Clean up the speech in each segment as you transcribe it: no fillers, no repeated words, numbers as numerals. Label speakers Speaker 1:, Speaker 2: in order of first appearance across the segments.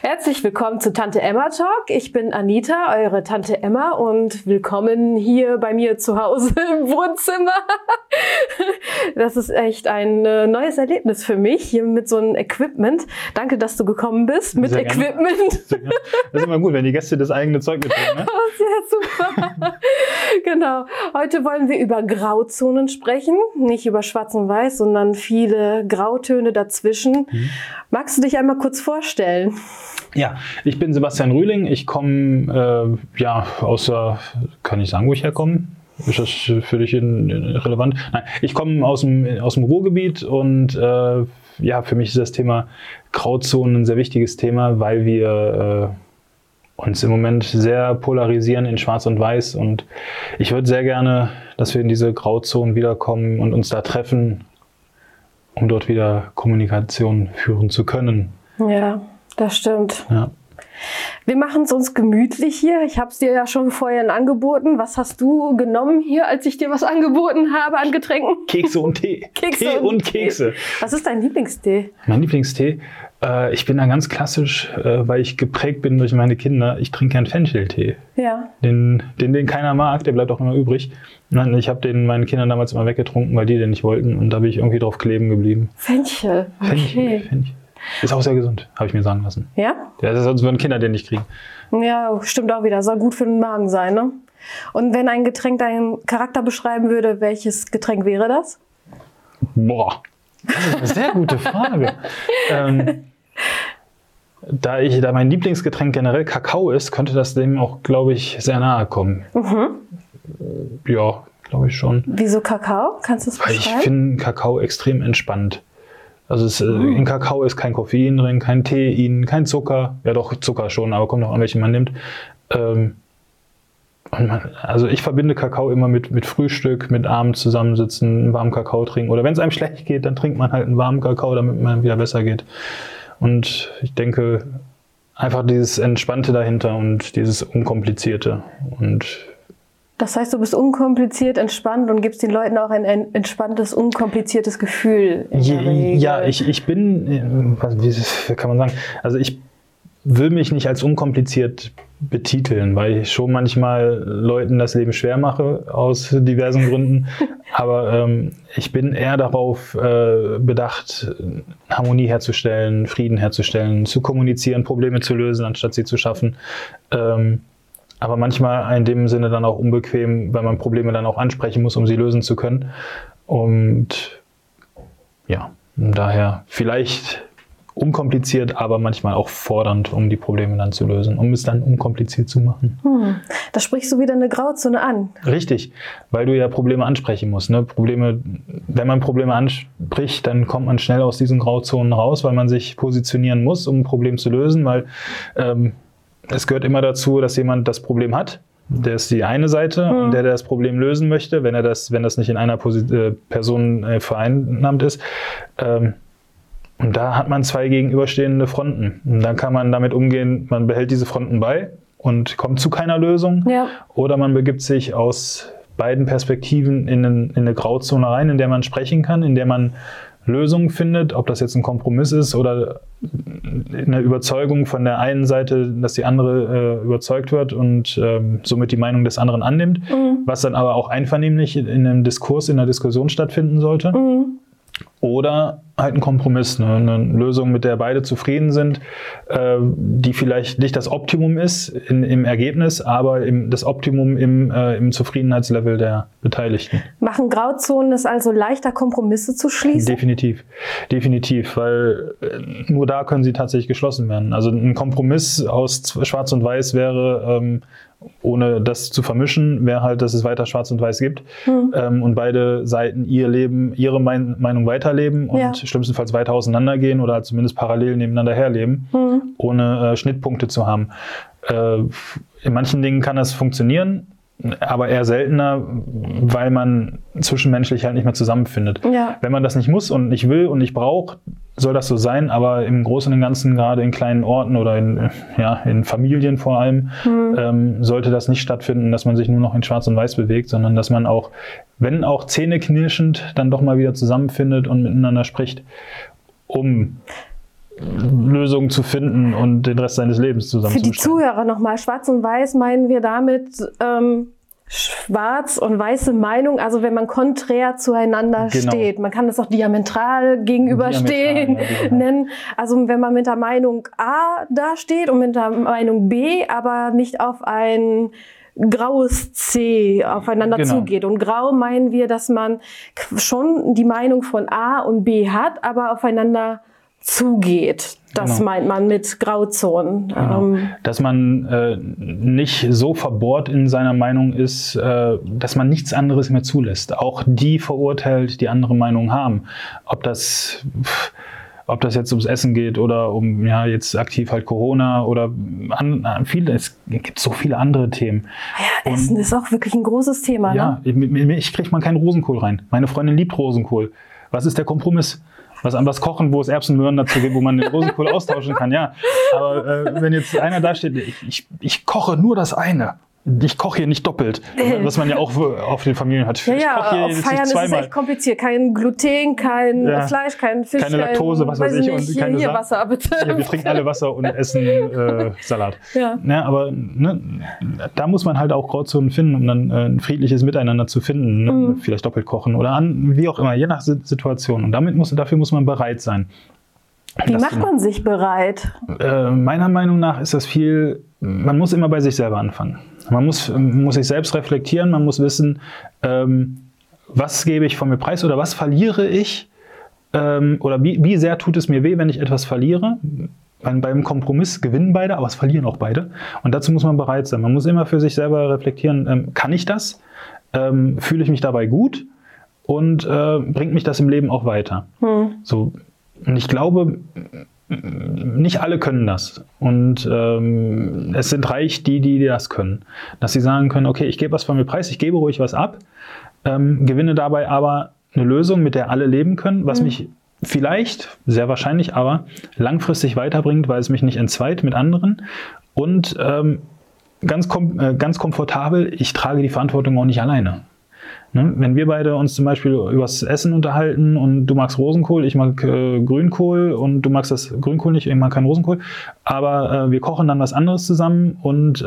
Speaker 1: Herzlich willkommen zu Tante Emma Talk. Ich bin Anita, eure Tante Emma, und willkommen hier bei mir zu Hause im Wohnzimmer. Das ist echt ein neues Erlebnis für mich, hier mit so einem Equipment. Danke, dass du gekommen bist mit
Speaker 2: Sehr
Speaker 1: Equipment.
Speaker 2: Sehr gerne. Das ist immer gut, wenn die Gäste das eigene Zeug mitbringen. Ne?
Speaker 1: Oh, sehr super. Genau. Heute wollen wir über Grauzonen sprechen. Nicht über Schwarz und Weiß, sondern viele Grautöne dazwischen. Magst du dich einmal kurz vorstellen?
Speaker 2: Ja, ich bin Sebastian Rühling. Ich komme kann ich sagen, wo ich herkomme? Ist das für dich relevant? Nein, ich komme aus dem Ruhrgebiet und für mich ist das Thema Grauzonen ein sehr wichtiges Thema, weil wir uns im Moment sehr polarisieren in Schwarz und Weiß, und ich würde sehr gerne, dass wir in diese Grauzonen wiederkommen und uns da treffen, um dort wieder Kommunikation führen zu können.
Speaker 1: Ja, das stimmt.
Speaker 2: Ja.
Speaker 1: Wir machen es uns gemütlich hier. Ich habe es dir ja schon vorher angeboten. Was hast du genommen hier, als ich dir was angeboten habe an Getränken?
Speaker 2: Kekse und Tee. Tee und Kekse.
Speaker 1: Was ist dein Lieblingstee?
Speaker 2: Mein Lieblingstee? Ich bin da ganz klassisch, weil ich geprägt bin durch meine Kinder. Ich trinke gern Fencheltee.
Speaker 1: Ja.
Speaker 2: Den keiner mag, der bleibt auch immer übrig. Ich habe den meinen Kindern damals immer weggetrunken, weil die den nicht wollten. Und da bin ich irgendwie drauf kleben geblieben.
Speaker 1: Fenchel. Okay.
Speaker 2: Fenchel. Ist auch sehr gesund, habe ich mir sagen lassen.
Speaker 1: Ja?
Speaker 2: Ja, sonst würden Kinder den nicht kriegen.
Speaker 1: Ja, stimmt auch wieder. Soll gut für den Magen sein, ne? Und wenn ein Getränk deinen Charakter beschreiben würde, welches Getränk wäre das?
Speaker 2: Boah, das ist eine sehr gute Frage. Da mein Lieblingsgetränk generell Kakao ist, könnte das dem auch, glaube ich, sehr nahe kommen.
Speaker 1: Mhm.
Speaker 2: Ja, glaube ich schon.
Speaker 1: Wieso Kakao? Kannst du es beschreiben?
Speaker 2: Weil ich finde Kakao extrem entspannt. Also in Kakao ist kein Koffein drin, kein Tein, kein Zucker. Ja doch, Zucker schon, aber kommt auch an, welchen man nimmt. Also ich verbinde Kakao immer mit Frühstück, mit abends zusammensitzen, einen warmen Kakao trinken. Oder wenn es einem schlecht geht, dann trinkt man halt einen warmen Kakao, damit man wieder besser geht. Und ich denke, einfach dieses Entspannte dahinter und dieses Unkomplizierte.
Speaker 1: Das heißt, du bist unkompliziert, entspannt und gibst den Leuten auch ein entspanntes, unkompliziertes Gefühl.
Speaker 2: Ja, ich bin, wie kann man sagen, also ich will mich nicht als unkompliziert betiteln, weil ich schon manchmal Leuten das Leben schwer mache, aus diversen Gründen. Aber ich bin eher darauf bedacht, Harmonie herzustellen, Frieden herzustellen, zu kommunizieren, Probleme zu lösen, anstatt sie zu schaffen. Aber manchmal in dem Sinne dann auch unbequem, weil man Probleme dann auch ansprechen muss, um sie lösen zu können. Und ja, daher vielleicht unkompliziert, aber manchmal auch fordernd, um die Probleme dann zu lösen, um es dann unkompliziert zu machen.
Speaker 1: Da sprichst du wieder eine Grauzone an.
Speaker 2: Richtig, weil du ja Probleme ansprechen musst. Ne? Wenn man Probleme anspricht, dann kommt man schnell aus diesen Grauzonen raus, weil man sich positionieren muss, um ein Problem zu lösen, weil es gehört immer dazu, dass jemand das Problem hat. Der ist die eine Seite und der das Problem lösen möchte, wenn das nicht in einer Person vereinnahmt ist. Und da hat man zwei gegenüberstehende Fronten. Und dann kann man damit umgehen, man behält diese Fronten bei und kommt zu keiner Lösung. Ja. Oder man begibt sich aus beiden Perspektiven in eine Grauzone rein, in der man sprechen kann, in der man Lösungen findet, ob das jetzt ein Kompromiss ist oder eine Überzeugung von der einen Seite, dass die andere überzeugt wird und somit die Meinung des anderen annimmt, was dann aber auch einvernehmlich in einem Diskurs, in einer Diskussion stattfinden sollte. Oder halt ein Kompromiss, eine Lösung, mit der beide zufrieden sind, die vielleicht nicht das Optimum ist im Ergebnis, aber das Optimum im Zufriedenheitslevel der Beteiligten.
Speaker 1: Machen Grauzonen es also leichter, Kompromisse zu schließen?
Speaker 2: Definitiv, weil nur da können sie tatsächlich geschlossen werden. Also ein Kompromiss aus Schwarz und Weiß wäre, ohne das zu vermischen, wäre halt, dass es weiter Schwarz und Weiß gibt und beide Seiten ihr Leben, ihre Meinung weiterleben und schlimmstenfalls weiter auseinandergehen oder zumindest parallel nebeneinander herleben, ohne Schnittpunkte zu haben. In manchen Dingen kann das funktionieren, aber eher seltener, weil man zwischenmenschlich halt nicht mehr zusammenfindet. Ja. Wenn man das nicht muss und nicht will und nicht braucht, soll das so sein, aber im Großen und Ganzen, gerade in kleinen Orten oder in Familien vor allem, sollte das nicht stattfinden, dass man sich nur noch in Schwarz und Weiß bewegt, sondern dass man auch, wenn auch zähneknirschend, dann doch mal wieder zusammenfindet und miteinander spricht, um Lösungen zu finden und den Rest seines Lebens zusammenzustellen.
Speaker 1: Für die Zuhörer nochmal, schwarz und weiß meinen wir damit schwarz und weiße Meinung, also wenn man konträr zueinander steht. Man kann das auch diametral gegenüberstehen nennen. Also wenn man mit der Meinung A dasteht und mit der Meinung B, aber nicht auf ein graues C aufeinander zugeht. Und grau meinen wir, dass man schon die Meinung von A und B hat, aber aufeinander zugeht. Das meint man mit Grauzonen.
Speaker 2: Dass man nicht so verbohrt in seiner Meinung ist, dass man nichts anderes mehr zulässt. Auch die verurteilt, die andere Meinungen haben. Ob das jetzt ums Essen geht oder um jetzt aktiv halt Corona oder es gibt so viele andere Themen.
Speaker 1: Ja, Essen ist auch wirklich ein großes Thema.
Speaker 2: Ja, ich kriege mal keinen Rosenkohl rein. Meine Freundin liebt Rosenkohl. Was ist der Kompromiss? Was kochen, wo es Erbsenmöhren dazu gibt, wo man den Rosenkohl austauschen kann, ja. Aber wenn jetzt einer da steht, ich koche nur das eine. Ich koche hier nicht doppelt, was man ja auch auf den Familien hat.
Speaker 1: Ja, auf Feiern ist es echt kompliziert. Kein Gluten, kein Fleisch, kein Fisch.
Speaker 2: Keine Laktose, was weiß ich. Und keine
Speaker 1: hier Wasser, bitte.
Speaker 2: Ja, wir trinken alle Wasser und essen Salat. Ja, aber da muss man halt auch Grauzonen finden, um dann ein friedliches Miteinander zu finden. Vielleicht doppelt kochen oder wie auch immer, je nach Situation. Und dafür muss man bereit sein.
Speaker 1: Wie macht man sich bereit?
Speaker 2: Meiner Meinung nach ist das man muss immer bei sich selber anfangen. Man muss sich selbst reflektieren, man muss wissen, was gebe ich von mir preis oder was verliere ich oder wie sehr tut es mir weh, wenn ich etwas verliere. Beim Kompromiss gewinnen beide, aber es verlieren auch beide. Und dazu muss man bereit sein. Man muss immer für sich selber reflektieren, kann ich das? Fühle ich mich dabei gut? Und bringt mich das im Leben auch weiter? So. Und ich glaube, nicht alle können das. Und es sind reich die das können. Dass sie sagen können, okay, ich gebe was von mir preis, ich gebe ruhig was ab, gewinne dabei aber eine Lösung, mit der alle leben können, was mich vielleicht, sehr wahrscheinlich, aber langfristig weiterbringt, weil es mich nicht entzweit mit anderen. Und ganz komfortabel, ich trage die Verantwortung auch nicht alleine. Ne? Wenn wir beide uns zum Beispiel über das Essen unterhalten und du magst Rosenkohl, ich mag Grünkohl und du magst das Grünkohl nicht, ich mag keinen Rosenkohl, aber wir kochen dann was anderes zusammen und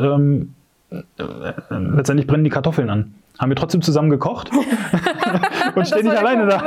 Speaker 2: letztendlich brennen die Kartoffeln an. Haben wir trotzdem zusammen gekocht und stehen nicht alleine da.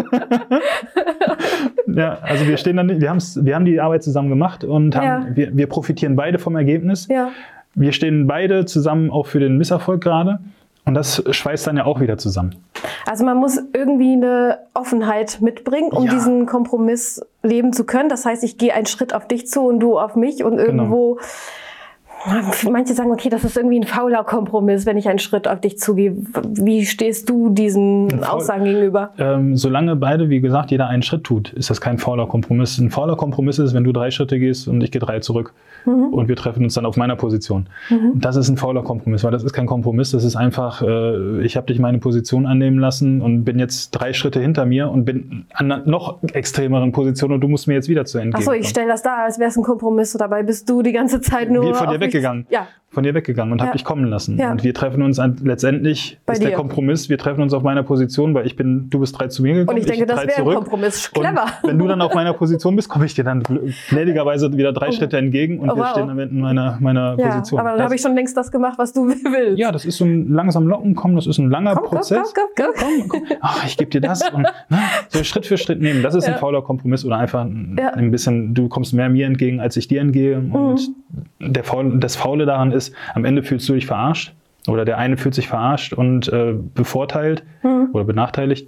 Speaker 2: Ja, also wir stehen dann, wir haben die Arbeit zusammen gemacht und wir profitieren beide vom Ergebnis. Ja. Wir stehen beide zusammen auch für den Misserfolg gerade. Und das schweißt dann ja auch wieder zusammen.
Speaker 1: Also man muss irgendwie eine Offenheit mitbringen, um diesen Kompromiss leben zu können. Das heißt, ich gehe einen Schritt auf dich zu und du auf mich und irgendwo... Manche sagen, okay, das ist irgendwie ein fauler Kompromiss, wenn ich einen Schritt auf dich zugehe. Wie stehst du diesen Aussagen gegenüber?
Speaker 2: Solange beide, wie gesagt, jeder einen Schritt tut, ist das kein fauler Kompromiss. Ein fauler Kompromiss ist, wenn du 3 Schritte gehst und ich gehe 3 zurück und wir treffen uns dann auf meiner Position. Das ist ein fauler Kompromiss, weil das ist kein Kompromiss, das ist einfach, ich habe dich meine Position annehmen lassen und bin jetzt 3 Schritte hinter mir und bin an einer noch extremeren Position und du musst mir jetzt wieder zu entgegen.
Speaker 1: Achso, ich stelle das dar, als wäre es ein Kompromiss, dabei bist du die ganze Zeit nur
Speaker 2: von dir weggegangen. Von dir weggegangen und habe dich kommen lassen. Und wir treffen uns letztendlich, ist der Kompromiss, wir treffen uns auf meiner Position, weil du bist 3 zu mir gekommen.
Speaker 1: Und ich denke, das wäre ein Kompromiss. Clever.
Speaker 2: Und wenn du dann auf meiner Position bist, komme ich dir dann gnädigerweise wieder 3 Schritte entgegen und wir stehen dann in meiner Position.
Speaker 1: Aber dann habe ich schon längst das gemacht, was du willst.
Speaker 2: Ja, das ist so ein langsam Locken kommen, das ist ein langer Prozess. Komm. Ach, ich gebe dir das. Und, so Schritt für Schritt nehmen. Das ist ein fauler Kompromiss oder einfach ein bisschen, du kommst mehr mir entgegen, als ich dir entgehe. Und das Faule daran ist, am Ende fühlst du dich verarscht oder der eine fühlt sich verarscht und bevorteilt oder benachteiligt.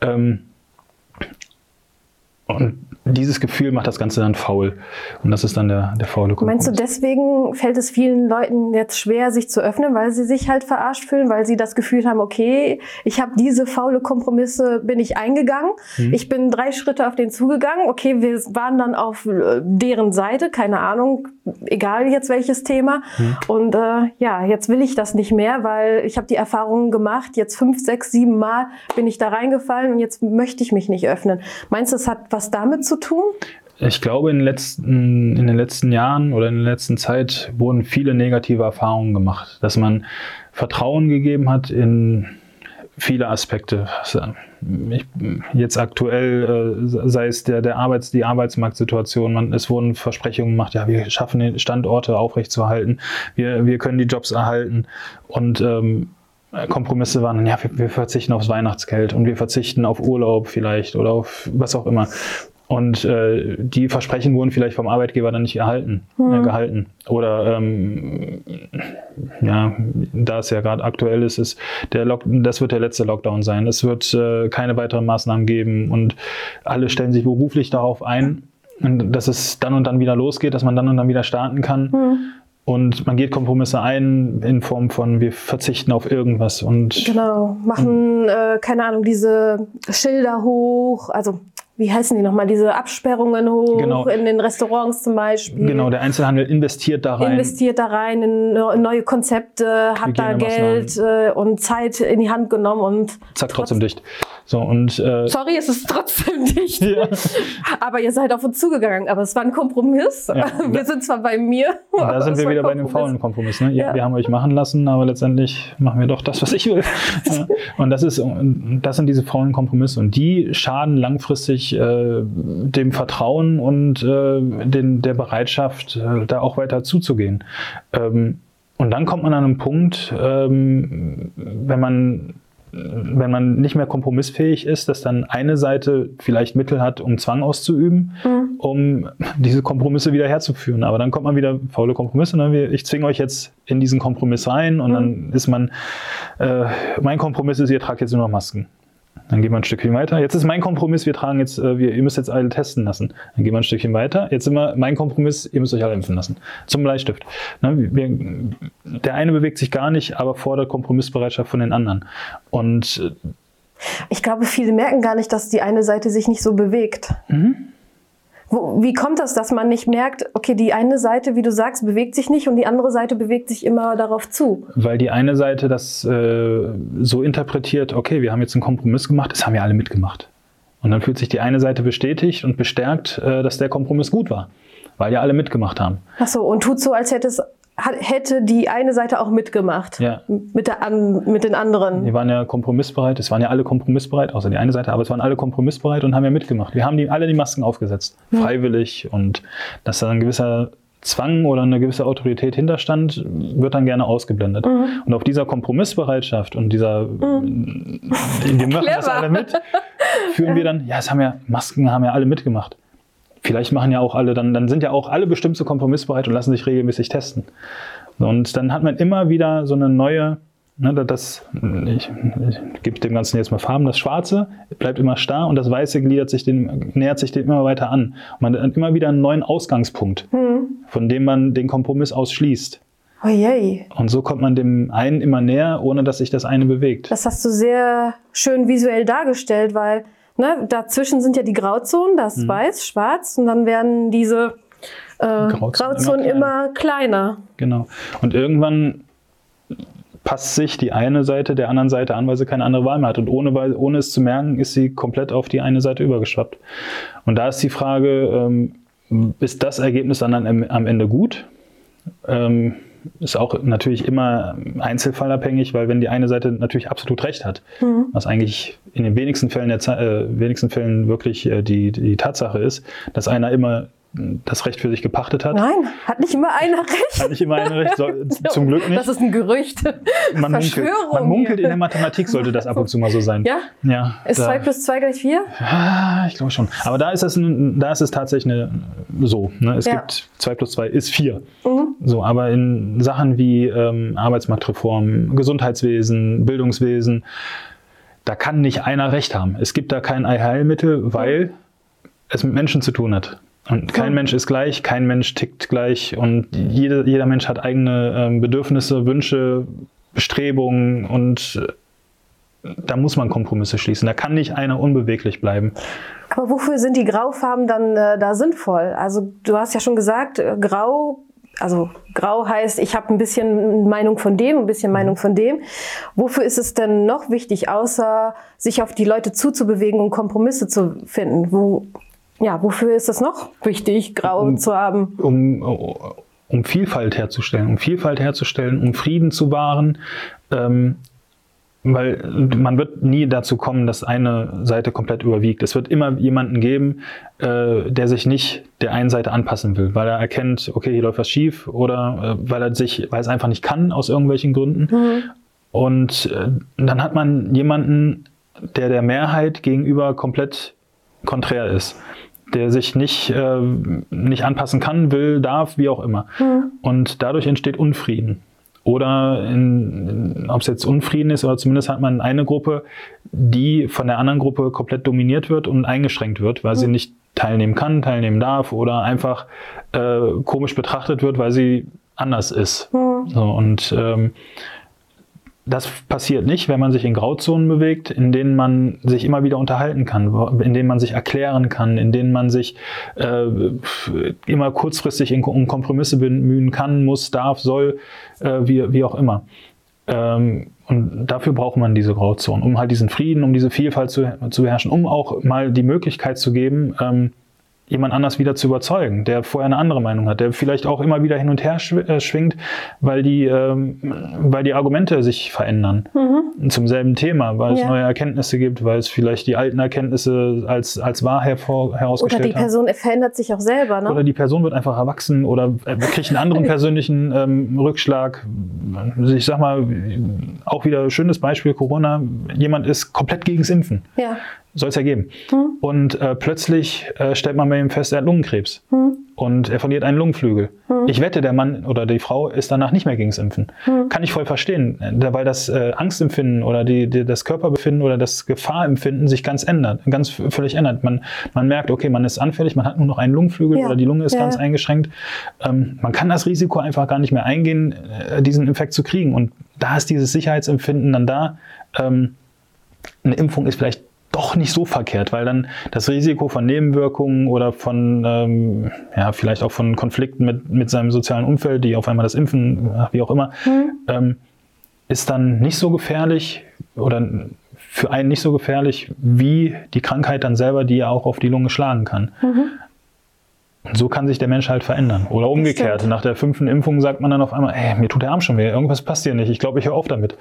Speaker 2: Und dieses Gefühl macht das Ganze dann faul. Und das ist dann der faule Kompromiss.
Speaker 1: Meinst du, deswegen fällt es vielen Leuten jetzt schwer, sich zu öffnen, weil sie sich halt verarscht fühlen, weil sie das Gefühl haben, okay, ich habe diese faule Kompromisse, bin ich eingegangen. Ich bin 3 Schritte auf den zugegangen. Okay, wir waren dann auf deren Seite, keine Ahnung, egal jetzt welches Thema. Und jetzt will ich das nicht mehr, weil ich habe die Erfahrungen gemacht. Jetzt 5, 6, 7 Mal bin ich da reingefallen und jetzt möchte ich mich nicht öffnen. Meinst du, es hat was damit zu tun?
Speaker 2: Ich glaube, in den letzten Jahren oder in der letzten Zeit wurden viele negative Erfahrungen gemacht, dass man Vertrauen gegeben hat in viele Aspekte. Jetzt aktuell, sei es die Arbeitsmarktsituation, es wurden Versprechungen gemacht, ja, wir schaffen die Standorte aufrechtzuerhalten, wir können die Jobs erhalten und Kompromisse waren dann, ja, wir verzichten aufs Weihnachtsgeld und wir verzichten auf Urlaub vielleicht oder auf was auch immer. Und die Versprechen wurden vielleicht vom Arbeitgeber dann nicht gehalten. Oder ja, da es ja gerade aktuell ist, das wird der letzte Lockdown sein. Es wird keine weiteren Maßnahmen geben und alle stellen sich beruflich darauf ein, dass es dann und dann wieder losgeht, dass man dann und dann wieder starten kann. Und man geht Kompromisse ein in Form von, wir verzichten auf irgendwas. Und
Speaker 1: genau, machen, keine Ahnung, diese Schilder hoch, also wie heißen die nochmal, diese Absperrungen hoch, genau, in den Restaurants zum Beispiel.
Speaker 2: Genau, der Einzelhandel investiert da rein.
Speaker 1: Investiert da rein in neue Konzepte, hat da Geld und Zeit in die Hand genommen und
Speaker 2: zack, trotzdem dicht. So, und,
Speaker 1: sorry, es ist trotzdem dicht. Ja. Aber ihr seid auf uns zugegangen, aber es war ein Kompromiss. Ja, wir sind zwar bei mir.
Speaker 2: Da sind wir wieder bei dem faulen Kompromiss. Ne? Ja. Wir haben euch machen lassen, aber letztendlich machen wir doch das, was ich will. Ja. Und das sind diese faulen Kompromisse und die schaden langfristig dem Vertrauen und der Bereitschaft, da auch weiter zuzugehen. Und dann kommt man an einen Punkt, wenn man nicht mehr kompromissfähig ist, dass dann eine Seite vielleicht Mittel hat, um Zwang auszuüben, um diese Kompromisse wieder herzuführen. Aber dann kommt man wieder, faule Kompromisse, ne? Ich zwinge euch jetzt in diesen Kompromiss rein und dann ist mein Kompromiss ist, ihr tragt jetzt nur noch Masken. Dann gehen wir ein Stückchen weiter. Jetzt ist mein Kompromiss, ihr müsst jetzt alle testen lassen. Dann gehen wir ein Stückchen weiter. Jetzt sind wir mein Kompromiss, ihr müsst euch alle impfen lassen. Zum Bleistift. Der eine bewegt sich gar nicht, aber fordert Kompromissbereitschaft von den anderen. Und
Speaker 1: ich glaube, viele merken gar nicht, dass die eine Seite sich nicht so bewegt. Wie kommt das, dass man nicht merkt, okay, die eine Seite, wie du sagst, bewegt sich nicht und die andere Seite bewegt sich immer darauf zu?
Speaker 2: Weil die eine Seite das so interpretiert, okay, wir haben jetzt einen Kompromiss gemacht, das haben ja alle mitgemacht. Und dann fühlt sich die eine Seite bestätigt und bestärkt, dass der Kompromiss gut war, weil ja alle mitgemacht haben.
Speaker 1: Ach so, und tut so, als hätte die eine Seite auch mitgemacht, ja, mit den anderen.
Speaker 2: Die waren ja kompromissbereit, es waren ja alle kompromissbereit, außer die eine Seite, aber es waren alle kompromissbereit und haben ja mitgemacht. Wir haben alle die Masken aufgesetzt, freiwillig, und dass da ein gewisser Zwang oder eine gewisse Autorität hinterstand, wird dann gerne ausgeblendet. Und auf dieser Kompromissbereitschaft und dieser, wir machen das alle mit, führen wir dann, ja, Masken haben ja alle mitgemacht. Vielleicht machen ja auch alle, dann sind ja auch alle bestimmt so kompromissbereit und lassen sich regelmäßig testen. Und dann hat man immer wieder so eine neue, ich gebe dem Ganzen jetzt mal Farben, das Schwarze bleibt immer starr und das Weiße nähert sich dem immer weiter an. Und man hat immer wieder einen neuen Ausgangspunkt, von dem man den Kompromiss ausschließt.
Speaker 1: Oh je.
Speaker 2: Und so kommt man dem einen immer näher, ohne dass sich das eine bewegt.
Speaker 1: Das hast du sehr schön visuell dargestellt, weil dazwischen sind ja die Grauzonen, das ist weiß, schwarz, und dann werden diese Grauzonen immer kleiner.
Speaker 2: Genau. Und irgendwann passt sich die eine Seite der anderen Seite an, weil sie keine andere Wahl mehr hat. Und ohne es zu merken, ist sie komplett auf die eine Seite übergeschwappt. Und da ist die Frage, ist das Ergebnis dann am Ende gut? Ist auch natürlich immer einzelfallabhängig, weil wenn die eine Seite natürlich absolut recht hat, was eigentlich in den wenigsten Fällen wirklich die Tatsache ist, dass einer immer das Recht für sich gepachtet hat.
Speaker 1: Nein, hat nicht immer einer recht.
Speaker 2: Hat nicht immer einer recht, zum Glück nicht.
Speaker 1: Das ist ein Gerücht.
Speaker 2: Man munkelt in der Mathematik, sollte das ab und zu mal so sein.
Speaker 1: Ja?
Speaker 2: Ja.
Speaker 1: Ist 2 + 2 = 4?
Speaker 2: Ich glaube schon. Aber da ist es tatsächlich so. Ne? Es gibt 2 + 2 ist 4. So, aber in Sachen wie Arbeitsmarktreform, Gesundheitswesen, Bildungswesen, da kann nicht einer recht haben. Es gibt da kein Allheilmittel, weil es mit Menschen zu tun hat. Und kein Mensch ist gleich, kein Mensch tickt gleich und jeder Mensch hat eigene Bedürfnisse, Wünsche, Bestrebungen, und da muss man Kompromisse schließen. Da kann nicht einer unbeweglich bleiben.
Speaker 1: Aber wofür sind die Graufarben dann da sinnvoll? Also du hast ja schon gesagt, Grau heißt, ich habe ein bisschen Meinung von dem, ein bisschen Meinung von dem. Wofür ist es denn noch wichtig, außer sich auf die Leute zuzubewegen und Kompromisse zu finden? Wofür ist es noch wichtig, Grau zu haben?
Speaker 2: Um Vielfalt herzustellen, um Frieden zu wahren, weil man wird nie dazu kommen, dass eine Seite komplett überwiegt. Es wird immer jemanden geben, der sich nicht der einen Seite anpassen will, weil er erkennt, okay, hier läuft was schief oder weil es einfach nicht kann aus irgendwelchen Gründen. Und dann hat man jemanden, der Mehrheit gegenüber komplett konträr ist, der sich nicht anpassen kann, will, darf, wie auch immer. Und dadurch entsteht Unfrieden. Oder ob es jetzt Unfrieden ist, oder zumindest hat man eine Gruppe, die von der anderen Gruppe komplett dominiert wird und eingeschränkt wird, weil sie nicht teilnehmen kann, teilnehmen darf oder einfach komisch betrachtet wird, weil sie anders ist. So, und das passiert nicht, wenn man sich in Grauzonen bewegt, in denen man sich immer wieder unterhalten kann, in denen man sich erklären kann, in denen man sich immer kurzfristig um Kompromisse bemühen kann, muss, darf, soll, wie auch immer. Und dafür braucht man diese Grauzonen, um halt diesen Frieden, um diese Vielfalt zu beherrschen, um auch mal die Möglichkeit zu geben, jemand anders wieder zu überzeugen, der vorher eine andere Meinung hat, der vielleicht auch immer wieder hin und her schwingt, weil die Argumente sich verändern zum selben Thema, weil es neue Erkenntnisse gibt, weil es vielleicht die alten Erkenntnisse als wahr herausgestellt hat.
Speaker 1: Oder die Person verändert sich auch selber, ne?
Speaker 2: Oder die Person wird einfach erwachsen oder kriegt einen anderen persönlichen Rückschlag. Ich sag mal, auch wieder ein schönes Beispiel, Corona, jemand ist komplett gegens Impfen. Ja. Soll es ja geben. Und plötzlich stellt man bei ihm fest, er hat Lungenkrebs. Und er verliert einen Lungenflügel. Ich wette, der Mann oder die Frau ist danach nicht mehr gegens Impfen. Kann ich voll verstehen, weil das Angstempfinden oder das Körperbefinden oder das Gefahrempfinden sich völlig ändert. Man merkt, okay, man ist anfällig, man hat nur noch einen Lungenflügel oder die Lunge ist ganz eingeschränkt. Man kann das Risiko einfach gar nicht mehr eingehen, diesen Infekt zu kriegen. Und da ist dieses Sicherheitsempfinden dann da. Eine Impfung ist vielleicht doch nicht so verkehrt, weil dann das Risiko von Nebenwirkungen oder von vielleicht auch von Konflikten mit seinem sozialen Umfeld, die auf einmal das Impfen, wie auch immer, ist dann nicht so gefährlich oder für einen nicht so gefährlich wie die Krankheit dann selber, die ja auch auf die Lunge schlagen kann. Und so kann sich der Mensch halt verändern. Oder umgekehrt. Nach der 5. Impfung sagt man dann auf einmal, mir tut der Arm schon weh, irgendwas passt hier nicht. Ich glaube, ich höre auf damit.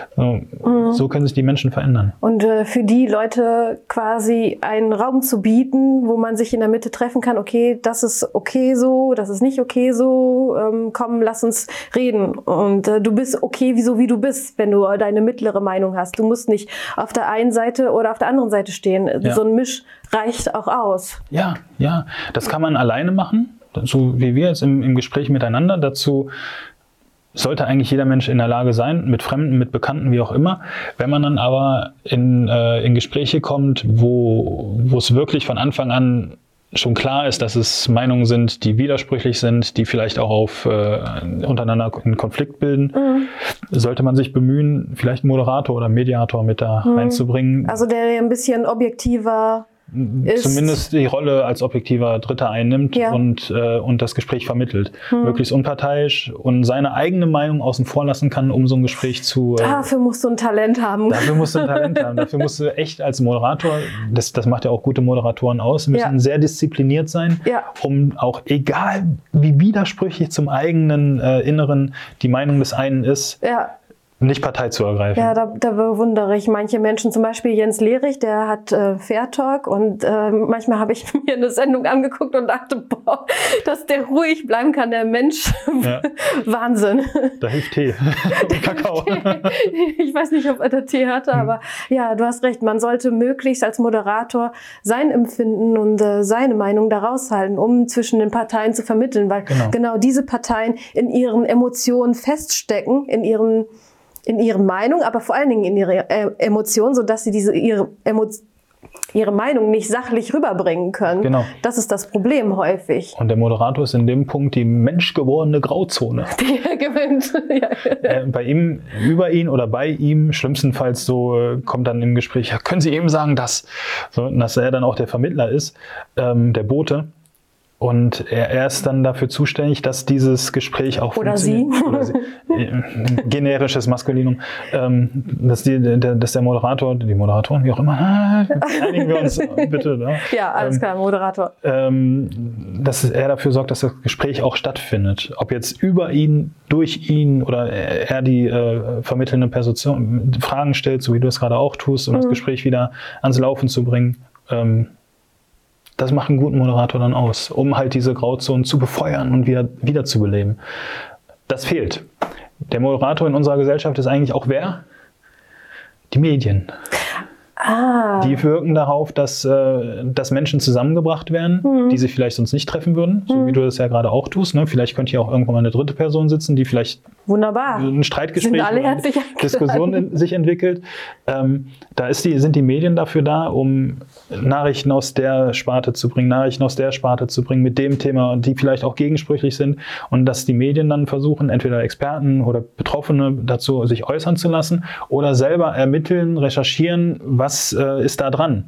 Speaker 2: So können sich die Menschen verändern.
Speaker 1: Und für die Leute quasi einen Raum zu bieten, wo man sich in der Mitte treffen kann, okay, das ist okay so, das ist nicht okay so, komm, lass uns reden. Und du bist okay so, wie du bist, wenn du deine mittlere Meinung hast. Du musst nicht auf der einen Seite oder auf der anderen Seite stehen. Ja. So ein Misch reicht auch aus.
Speaker 2: Ja, das kann man alleine machen, so wie wir jetzt im Gespräch miteinander. Dazu sollte eigentlich jeder Mensch in der Lage sein, mit Fremden, mit Bekannten, wie auch immer. Wenn man dann aber in Gespräche kommt, wo es wirklich von Anfang an schon klar ist, dass es Meinungen sind, die widersprüchlich sind, die vielleicht auch untereinander einen Konflikt bilden, sollte man sich bemühen, vielleicht einen Moderator oder Mediator mit da reinzubringen.
Speaker 1: Also der ein bisschen objektiver ist.
Speaker 2: Zumindest die Rolle als objektiver Dritter einnimmt und das Gespräch vermittelt. Möglichst unparteiisch und seine eigene Meinung außen vor lassen kann, um so ein Gespräch zu...
Speaker 1: Dafür musst du ein Talent haben.
Speaker 2: Dafür musst du echt als Moderator, das macht ja auch gute Moderatoren aus, müssen sehr diszipliniert sein, um auch, egal wie widersprüchlich zum eigenen Inneren die Meinung des einen ist, nicht Partei zu ergreifen.
Speaker 1: Ja, da bewundere ich manche Menschen. Zum Beispiel Jens Lehrig, der hat Fair Talk und manchmal habe ich mir eine Sendung angeguckt und dachte, boah, dass der ruhig bleiben kann, der Mensch. Wahnsinn.
Speaker 2: Da hilft Tee und Kakao.
Speaker 1: Ich weiß nicht, ob er da Tee hatte, aber ja, du hast recht. Man sollte möglichst als Moderator sein Empfinden und seine Meinung da raushalten, um zwischen den Parteien zu vermitteln, weil genau diese Parteien in ihren Emotionen feststecken, in ihren Meinung, aber vor allen Dingen in ihre Emotionen, sodass sie ihre Meinung nicht sachlich rüberbringen können.
Speaker 2: Genau.
Speaker 1: Das ist das Problem häufig.
Speaker 2: Und der Moderator ist in dem Punkt die menschgewordene Grauzone.
Speaker 1: Die er gewinnt.
Speaker 2: Bei ihm, über ihn oder bei ihm, schlimmstenfalls kommt dann im Gespräch, können Sie eben sagen, dass er dann auch der Vermittler ist, der Bote. Und er ist dann dafür zuständig, dass dieses Gespräch auch funktioniert. Oder sie. Generisches Maskulinum. Dass der Moderator, die Moderatorin, wie auch immer, einigen wir uns bitte. Ne?
Speaker 1: Ja, alles klar, Moderator.
Speaker 2: Dass er dafür sorgt, dass das Gespräch auch stattfindet. Ob jetzt über ihn, durch ihn oder er die vermittelnde Person Fragen stellt, so wie du es gerade auch tust, um das Gespräch wieder ans Laufen zu bringen. Das macht einen guten Moderator dann aus, um halt diese Grauzonen zu befeuern und wieder zu beleben. Das fehlt. Der Moderator in unserer Gesellschaft ist eigentlich auch wer? Die Medien. Die wirken darauf, dass Menschen zusammengebracht werden, die sich vielleicht sonst nicht treffen würden, so wie du das ja gerade auch tust. Ne? Vielleicht könnte hier auch irgendwann mal eine dritte Person sitzen, die vielleicht ein Streitgespräch oder Diskussion sich entwickelt. Da sind die Medien dafür da, um Nachrichten aus der Sparte zu bringen, Nachrichten aus der Sparte zu bringen mit dem Thema, die vielleicht auch gegensprüchlich sind, und dass die Medien dann versuchen, entweder Experten oder Betroffene dazu sich äußern zu lassen oder selber ermitteln, recherchieren, was ist da dran.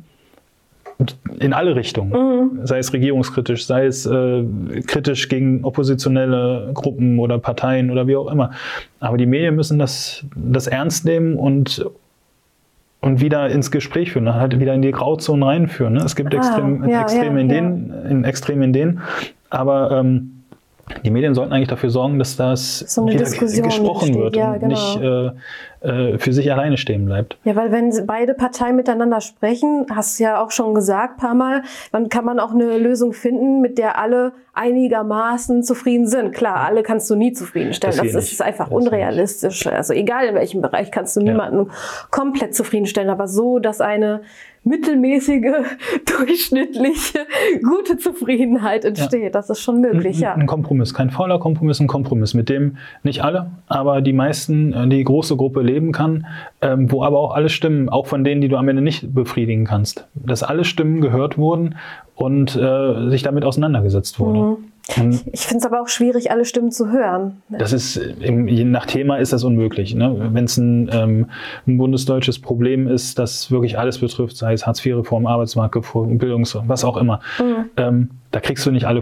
Speaker 2: In alle Richtungen. Sei es regierungskritisch, sei es kritisch gegen oppositionelle Gruppen oder Parteien oder wie auch immer. Aber die Medien müssen das ernst nehmen und wieder ins Gespräch führen, halt wieder in die Grauzonen reinführen. Ne? Es gibt Extreme in denen, aber die Medien sollten eigentlich dafür sorgen, dass das
Speaker 1: so eine Diskussion
Speaker 2: gesprochen wird und nicht für sich alleine stehen bleibt.
Speaker 1: Ja, weil wenn beide Parteien miteinander sprechen, hast du ja auch schon gesagt, ein paar Mal, dann kann man auch eine Lösung finden, mit der alle einigermaßen zufrieden sind. Klar, alle kannst du nie zufriedenstellen. Das ist einfach unrealistisch. Also egal in welchem Bereich kannst du niemanden komplett zufriedenstellen, aber so, dass eine mittelmäßige, durchschnittliche, gute Zufriedenheit entsteht. Das ist schon möglich,
Speaker 2: Ein Kompromiss, kein fauler Kompromiss, ein Kompromiss, mit dem nicht alle, aber die meisten, die große Gruppe leben kann, wo aber auch alle Stimmen, auch von denen, die du am Ende nicht befriedigen kannst, dass alle Stimmen gehört wurden und sich damit auseinandergesetzt wurde.
Speaker 1: Ich finde es aber auch schwierig, alle Stimmen zu hören.
Speaker 2: Das ist, je nach Thema ist das unmöglich. Ne? Wenn es ein bundesdeutsches Problem ist, das wirklich alles betrifft, sei es Hartz-IV-Reform, Arbeitsmarktreform, Bildungs-, was auch immer, da kriegst du nicht alle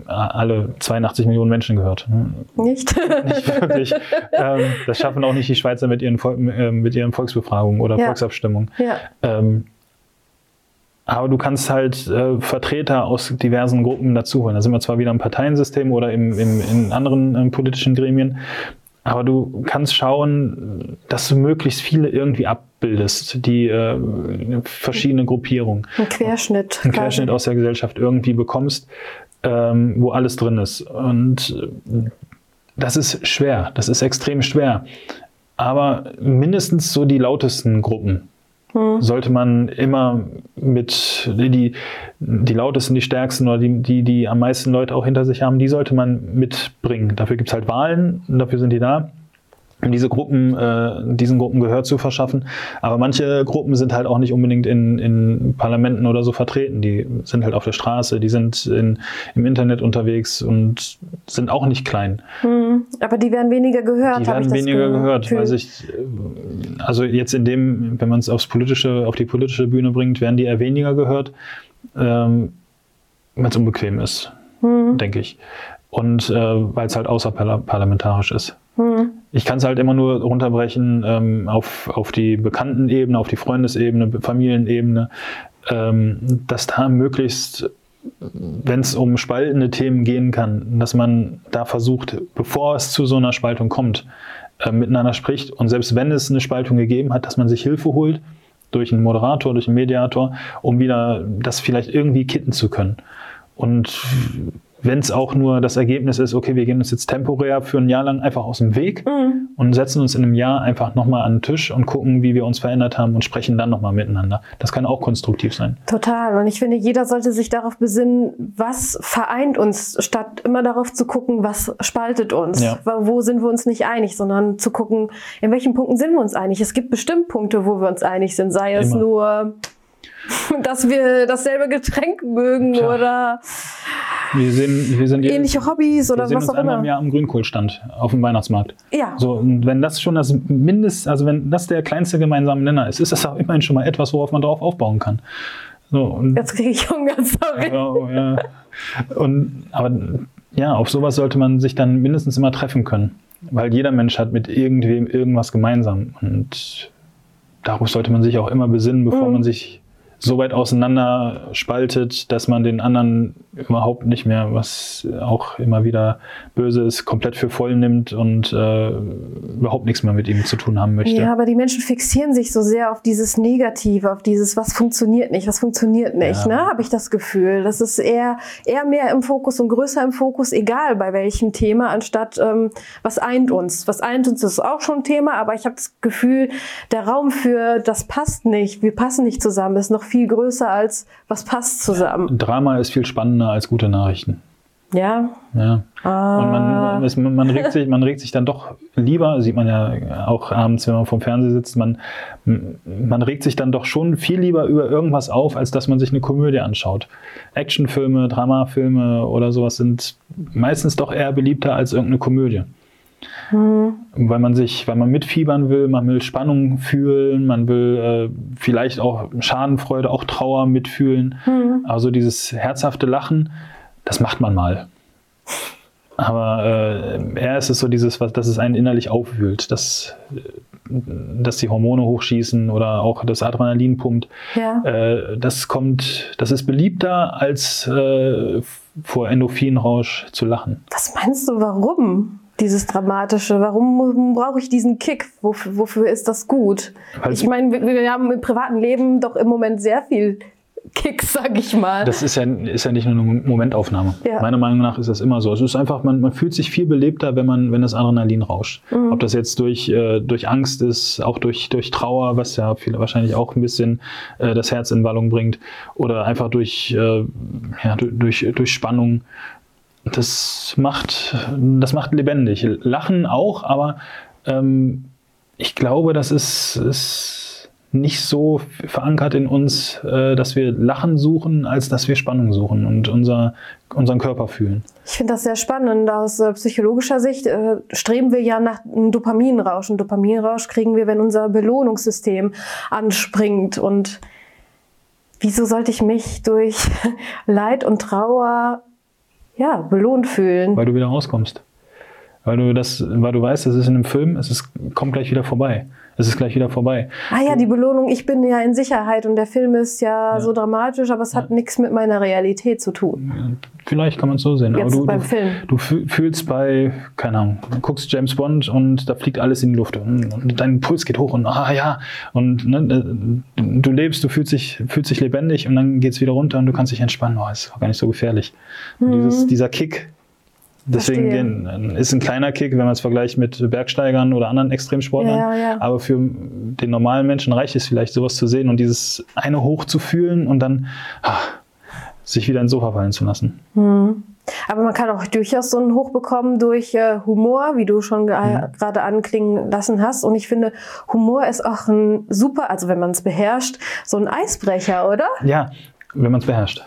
Speaker 2: 82 Millionen Menschen gehört. Ne?
Speaker 1: Nicht?
Speaker 2: Nicht wirklich. Das schaffen auch nicht die Schweizer mit ihren Volksbefragungen oder Volksabstimmungen. Ja. Aber du kannst halt Vertreter aus diversen Gruppen dazuholen. Da sind wir zwar wieder im Parteiensystem oder in anderen politischen Gremien, aber du kannst schauen, dass du möglichst viele irgendwie abbildest, die verschiedene Gruppierungen.
Speaker 1: Ein Querschnitt.
Speaker 2: Ein Querschnitt aus der Gesellschaft irgendwie bekommst, wo alles drin ist. Und das ist schwer, das ist extrem schwer. Aber mindestens so die lautesten Gruppen sollte man immer mit die lautesten, die stärksten oder die am meisten Leute auch hinter sich haben, die sollte man mitbringen. Dafür gibt es halt Wahlen, dafür sind die da, um diesen Gruppen Gehör zu verschaffen. Aber manche Gruppen sind halt auch nicht unbedingt in Parlamenten oder so vertreten. Die sind halt auf der Straße, die sind im Internet unterwegs und sind auch nicht klein.
Speaker 1: Aber die werden weniger gehört.
Speaker 2: Die werden weniger gehört, weil also jetzt wenn man es auf die politische Bühne bringt, werden die eher weniger gehört, wenn es unbequem ist, denke ich. Und weil es halt außerparlamentarisch ist. Ich kann es halt immer nur runterbrechen auf die Bekanntenebene, auf die Freundesebene, Familienebene, dass da möglichst, wenn es um spaltende Themen gehen kann, dass man da versucht, bevor es zu so einer Spaltung kommt, miteinander spricht. Und selbst wenn es eine Spaltung gegeben hat, dass man sich Hilfe holt durch einen Moderator, durch einen Mediator, um wieder das vielleicht irgendwie kitten zu können. Und wenn es auch nur das Ergebnis ist, okay, wir gehen uns jetzt temporär für ein Jahr lang einfach aus dem Weg und setzen uns in einem Jahr einfach nochmal an den Tisch und gucken, wie wir uns verändert haben und sprechen dann nochmal miteinander. Das kann auch konstruktiv sein.
Speaker 1: Total. Und ich finde, jeder sollte sich darauf besinnen, was vereint uns, statt immer darauf zu gucken, was spaltet uns. Ja. Wo sind wir uns nicht einig, sondern zu gucken, in welchen Punkten sind wir uns einig. Es gibt bestimmt Punkte, wo wir uns einig sind, sei es nur, dass wir dasselbe Getränk mögen oder
Speaker 2: wir sind
Speaker 1: ähnliche Hobbys oder was auch immer. Wir sehen uns
Speaker 2: einmal im Jahr am Grünkohlstand auf dem Weihnachtsmarkt.
Speaker 1: Ja.
Speaker 2: So, und wenn das schon wenn das der kleinste gemeinsame Nenner ist, ist das auch immerhin schon mal etwas, worauf man drauf aufbauen kann. So, und
Speaker 1: Jetzt kriege ich Hunger, sorry.
Speaker 2: ja. Aber ja, auf sowas sollte man sich dann mindestens immer treffen können. Weil jeder Mensch hat mit irgendwem irgendwas gemeinsam. Und darauf sollte man sich auch immer besinnen, bevor man sich so weit auseinander spaltet, dass man den anderen überhaupt nicht mehr, was auch immer wieder böse ist, komplett für voll nimmt und überhaupt nichts mehr mit ihm zu tun haben möchte.
Speaker 1: Ja, aber die Menschen fixieren sich so sehr auf dieses Negative, auf dieses, was funktioniert nicht, ne? Habe ich das Gefühl. Das ist eher mehr im Fokus und größer im Fokus, egal bei welchem Thema, anstatt was eint uns. Was eint uns ist auch schon ein Thema, aber ich habe das Gefühl, der Raum für das passt nicht, wir passen nicht zusammen, ist noch viel größer als was passt zusammen.
Speaker 2: Drama ist viel spannender als gute Nachrichten.
Speaker 1: Ja.
Speaker 2: Ja. Und man regt sich dann doch lieber, sieht man ja auch abends, wenn man vom Fernseher sitzt, man regt sich dann doch schon viel lieber über irgendwas auf, als dass man sich eine Komödie anschaut. Actionfilme, Dramafilme oder sowas sind meistens doch eher beliebter als irgendeine Komödie. Weil man mitfiebern will, man will Spannung fühlen, man will vielleicht auch Schadenfreude, auch Trauer mitfühlen. Also dieses herzhafte Lachen, das macht man mal. Aber eher ist es so dass es einen innerlich aufwühlt, dass die Hormone hochschießen oder auch das Adrenalin pumpt. Ja. Das ist beliebter als vor Endorphinrausch zu lachen.
Speaker 1: Was meinst du, warum? Dieses Dramatische, warum brauche ich diesen Kick? Wofür ist das gut? Ich meine, wir haben im privaten Leben doch im Moment sehr viel Kicks, sag ich mal.
Speaker 2: Das ist ja nicht nur eine Momentaufnahme. Ja. Meiner Meinung nach ist das immer so. Es ist einfach, man fühlt sich viel belebter, wenn das Adrenalin rauscht. Ob das jetzt durch Angst ist, auch durch Trauer, was ja wahrscheinlich auch ein bisschen das Herz in Wallung bringt, oder einfach durch Spannung. Das macht lebendig. Lachen auch, aber ich glaube, das ist nicht so verankert in uns, dass wir Lachen suchen, als dass wir Spannung suchen und unseren Körper fühlen.
Speaker 1: Ich finde das sehr spannend. Aus psychologischer Sicht streben wir ja nach einem Dopaminrausch. Und Dopaminrausch kriegen wir, wenn unser Belohnungssystem anspringt. Und wieso sollte ich mich durch Leid und Trauer belohnt fühlen?
Speaker 2: Weil du wieder rauskommst. Weil du weißt, das ist in einem Film, kommt gleich wieder vorbei. Es ist gleich wieder vorbei.
Speaker 1: Ah ja, die Belohnung, ich bin ja in Sicherheit und der Film ist ja so dramatisch, aber es hat nichts mit meiner Realität zu tun.
Speaker 2: Vielleicht kann man es so sehen.
Speaker 1: Jetzt
Speaker 2: aber
Speaker 1: beim Film.
Speaker 2: Du fühlst keine Ahnung, du guckst James Bond und da fliegt alles in die Luft und dein Puls geht hoch und du lebst, du fühlst dich lebendig und dann geht es wieder runter und du kannst dich entspannen. Ist gar nicht so gefährlich. Und dieser Kick, deswegen ist ein kleiner Kick, wenn man es vergleicht mit Bergsteigern oder anderen Extremsportlern. Ja. Aber für den normalen Menschen reicht es vielleicht, sowas zu sehen und dieses eine hoch zu fühlen und dann sich wieder ins Sofa fallen zu lassen.
Speaker 1: Aber man kann auch durchaus so einen Hoch bekommen durch Humor, wie du schon gerade anklingen lassen hast. Und ich finde, Humor ist auch ein super, also wenn man es beherrscht, so ein Eisbrecher, oder?
Speaker 2: Ja. Wenn man es beherrscht.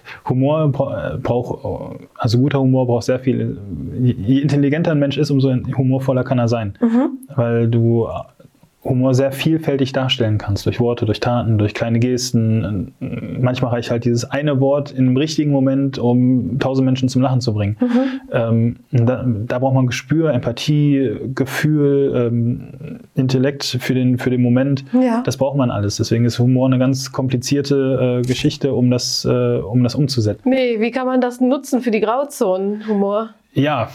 Speaker 2: Guter Humor braucht sehr viel. Je intelligenter ein Mensch ist, umso humorvoller kann er sein. Weil du Humor sehr vielfältig darstellen kannst, durch Worte, durch Taten, durch kleine Gesten. Manchmal reicht halt dieses eine Wort im richtigen Moment, um 1000 Menschen zum Lachen zu bringen. Da braucht man Gespür, Empathie, Gefühl, Intellekt für den Moment. Ja. Das braucht man alles. Deswegen ist Humor eine ganz komplizierte Geschichte, um das umzusetzen.
Speaker 1: Nee, wie kann man das nutzen für die Grauzonen, Humor?
Speaker 2: Ja,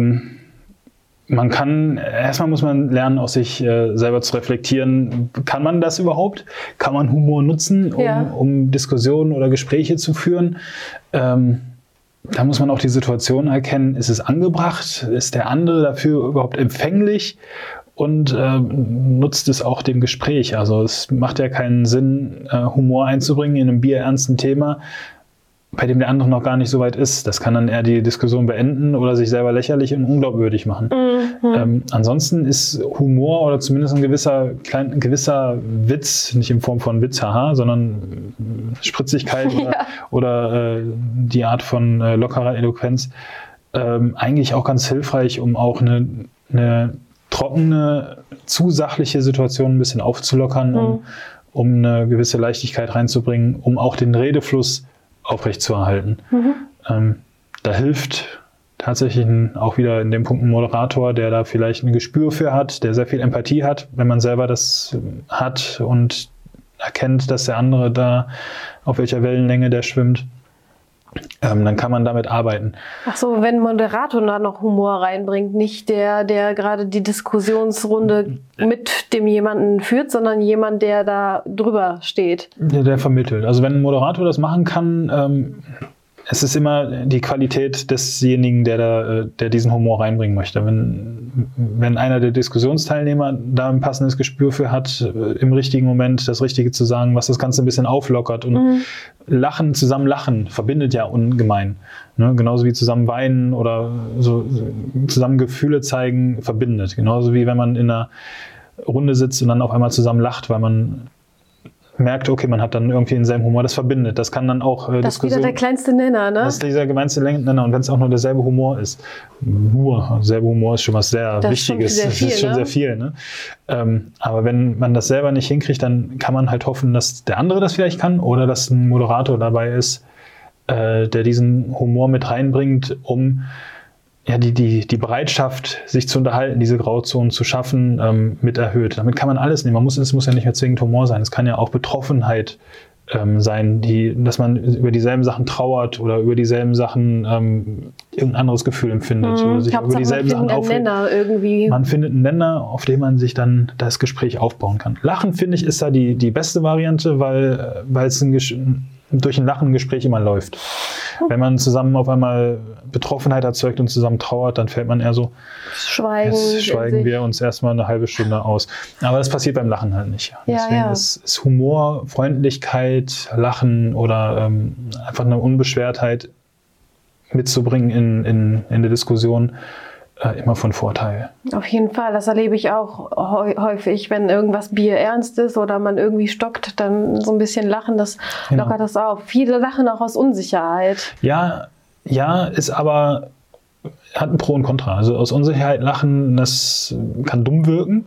Speaker 2: erstmal muss man lernen, aus sich selber zu reflektieren. Kann man das überhaupt? Kann man Humor nutzen, um Diskussionen oder Gespräche zu führen? Da muss man auch die Situation erkennen, ist es angebracht? Ist der andere dafür überhaupt empfänglich? Und nutzt es auch dem Gespräch. Also es macht ja keinen Sinn, Humor einzubringen in einem bierernsten Thema, bei dem der andere noch gar nicht so weit ist. Das kann dann eher die Diskussion beenden oder sich selber lächerlich und unglaubwürdig machen. Ansonsten ist Humor oder zumindest ein gewisser Witz, nicht in Form von Witz, haha, sondern Spritzigkeit oder die Art von lockerer Eloquenz eigentlich auch ganz hilfreich, um auch eine trockene, zu sachliche Situation ein bisschen aufzulockern, um eine gewisse Leichtigkeit reinzubringen, um auch den Redefluss aufrechtzuerhalten. Da hilft tatsächlich auch wieder in dem Punkt ein Moderator, der da vielleicht ein Gespür für hat, der sehr viel Empathie hat, wenn man selber das hat und erkennt, dass der andere da auf welcher Wellenlänge der schwimmt. Dann kann man damit arbeiten.
Speaker 1: Ach so, wenn ein Moderator da noch Humor reinbringt, nicht der gerade die Diskussionsrunde mit dem jemanden führt, sondern jemand, der da drüber steht.
Speaker 2: Der vermittelt. Also wenn ein Moderator das machen kann, es ist immer die Qualität desjenigen, der diesen Humor reinbringen möchte. Wenn einer der Diskussionsteilnehmer da ein passendes Gespür für hat, im richtigen Moment das Richtige zu sagen, was das Ganze ein bisschen auflockert. Und zusammen lachen verbindet ja ungemein. Ne? Genauso wie zusammen weinen oder so zusammen Gefühle zeigen verbindet. Genauso wie wenn man in einer Runde sitzt und dann auf einmal zusammen lacht, weil man merkt, okay, man hat dann irgendwie denselben Humor, das verbindet. Das kann dann auch
Speaker 1: das ist wieder der kleinste Nenner, ne?
Speaker 2: Das ist dieser gemeinste Nenner. Und wenn es auch nur derselbe Humor ist, derselbe Humor ist schon was sehr Wichtiges. Das ist schon sehr viel. Ne? Aber wenn man das selber nicht hinkriegt, dann kann man halt hoffen, dass der andere das vielleicht kann oder dass ein Moderator dabei ist, der diesen Humor mit reinbringt, um die Bereitschaft, sich zu unterhalten, diese Grauzonen zu schaffen, mit erhöht. Damit kann man alles nehmen. Es muss ja nicht mehr zwingend Humor sein. Es kann ja auch Betroffenheit sein, dass man über dieselben Sachen trauert oder über dieselben Sachen irgendein anderes Gefühl empfindet. Oder sich über dieselben Sachen aufregt. Man findet einen Nenner, auf dem man sich dann das Gespräch aufbauen kann. Lachen, finde ich, ist da die beste Variante, weil es durch ein Lachen ein Gespräch immer läuft. Wenn man zusammen auf einmal Betroffenheit erzeugt und zusammen trauert, dann fällt man eher so, jetzt schweigen wir uns erstmal eine halbe Stunde aus. Aber das passiert beim Lachen halt nicht. Deswegen ist Humor, Freundlichkeit, Lachen oder einfach eine Unbeschwertheit mitzubringen in der Diskussion immer von Vorteil.
Speaker 1: Auf jeden Fall, das erlebe ich auch häufig, wenn irgendwas bierernst ist oder man irgendwie stockt, dann so ein bisschen lachen, das lockert das auf. Viele lachen auch aus Unsicherheit.
Speaker 2: Ja, ist aber, hat ein Pro und Contra. Also aus Unsicherheit lachen, das kann dumm wirken.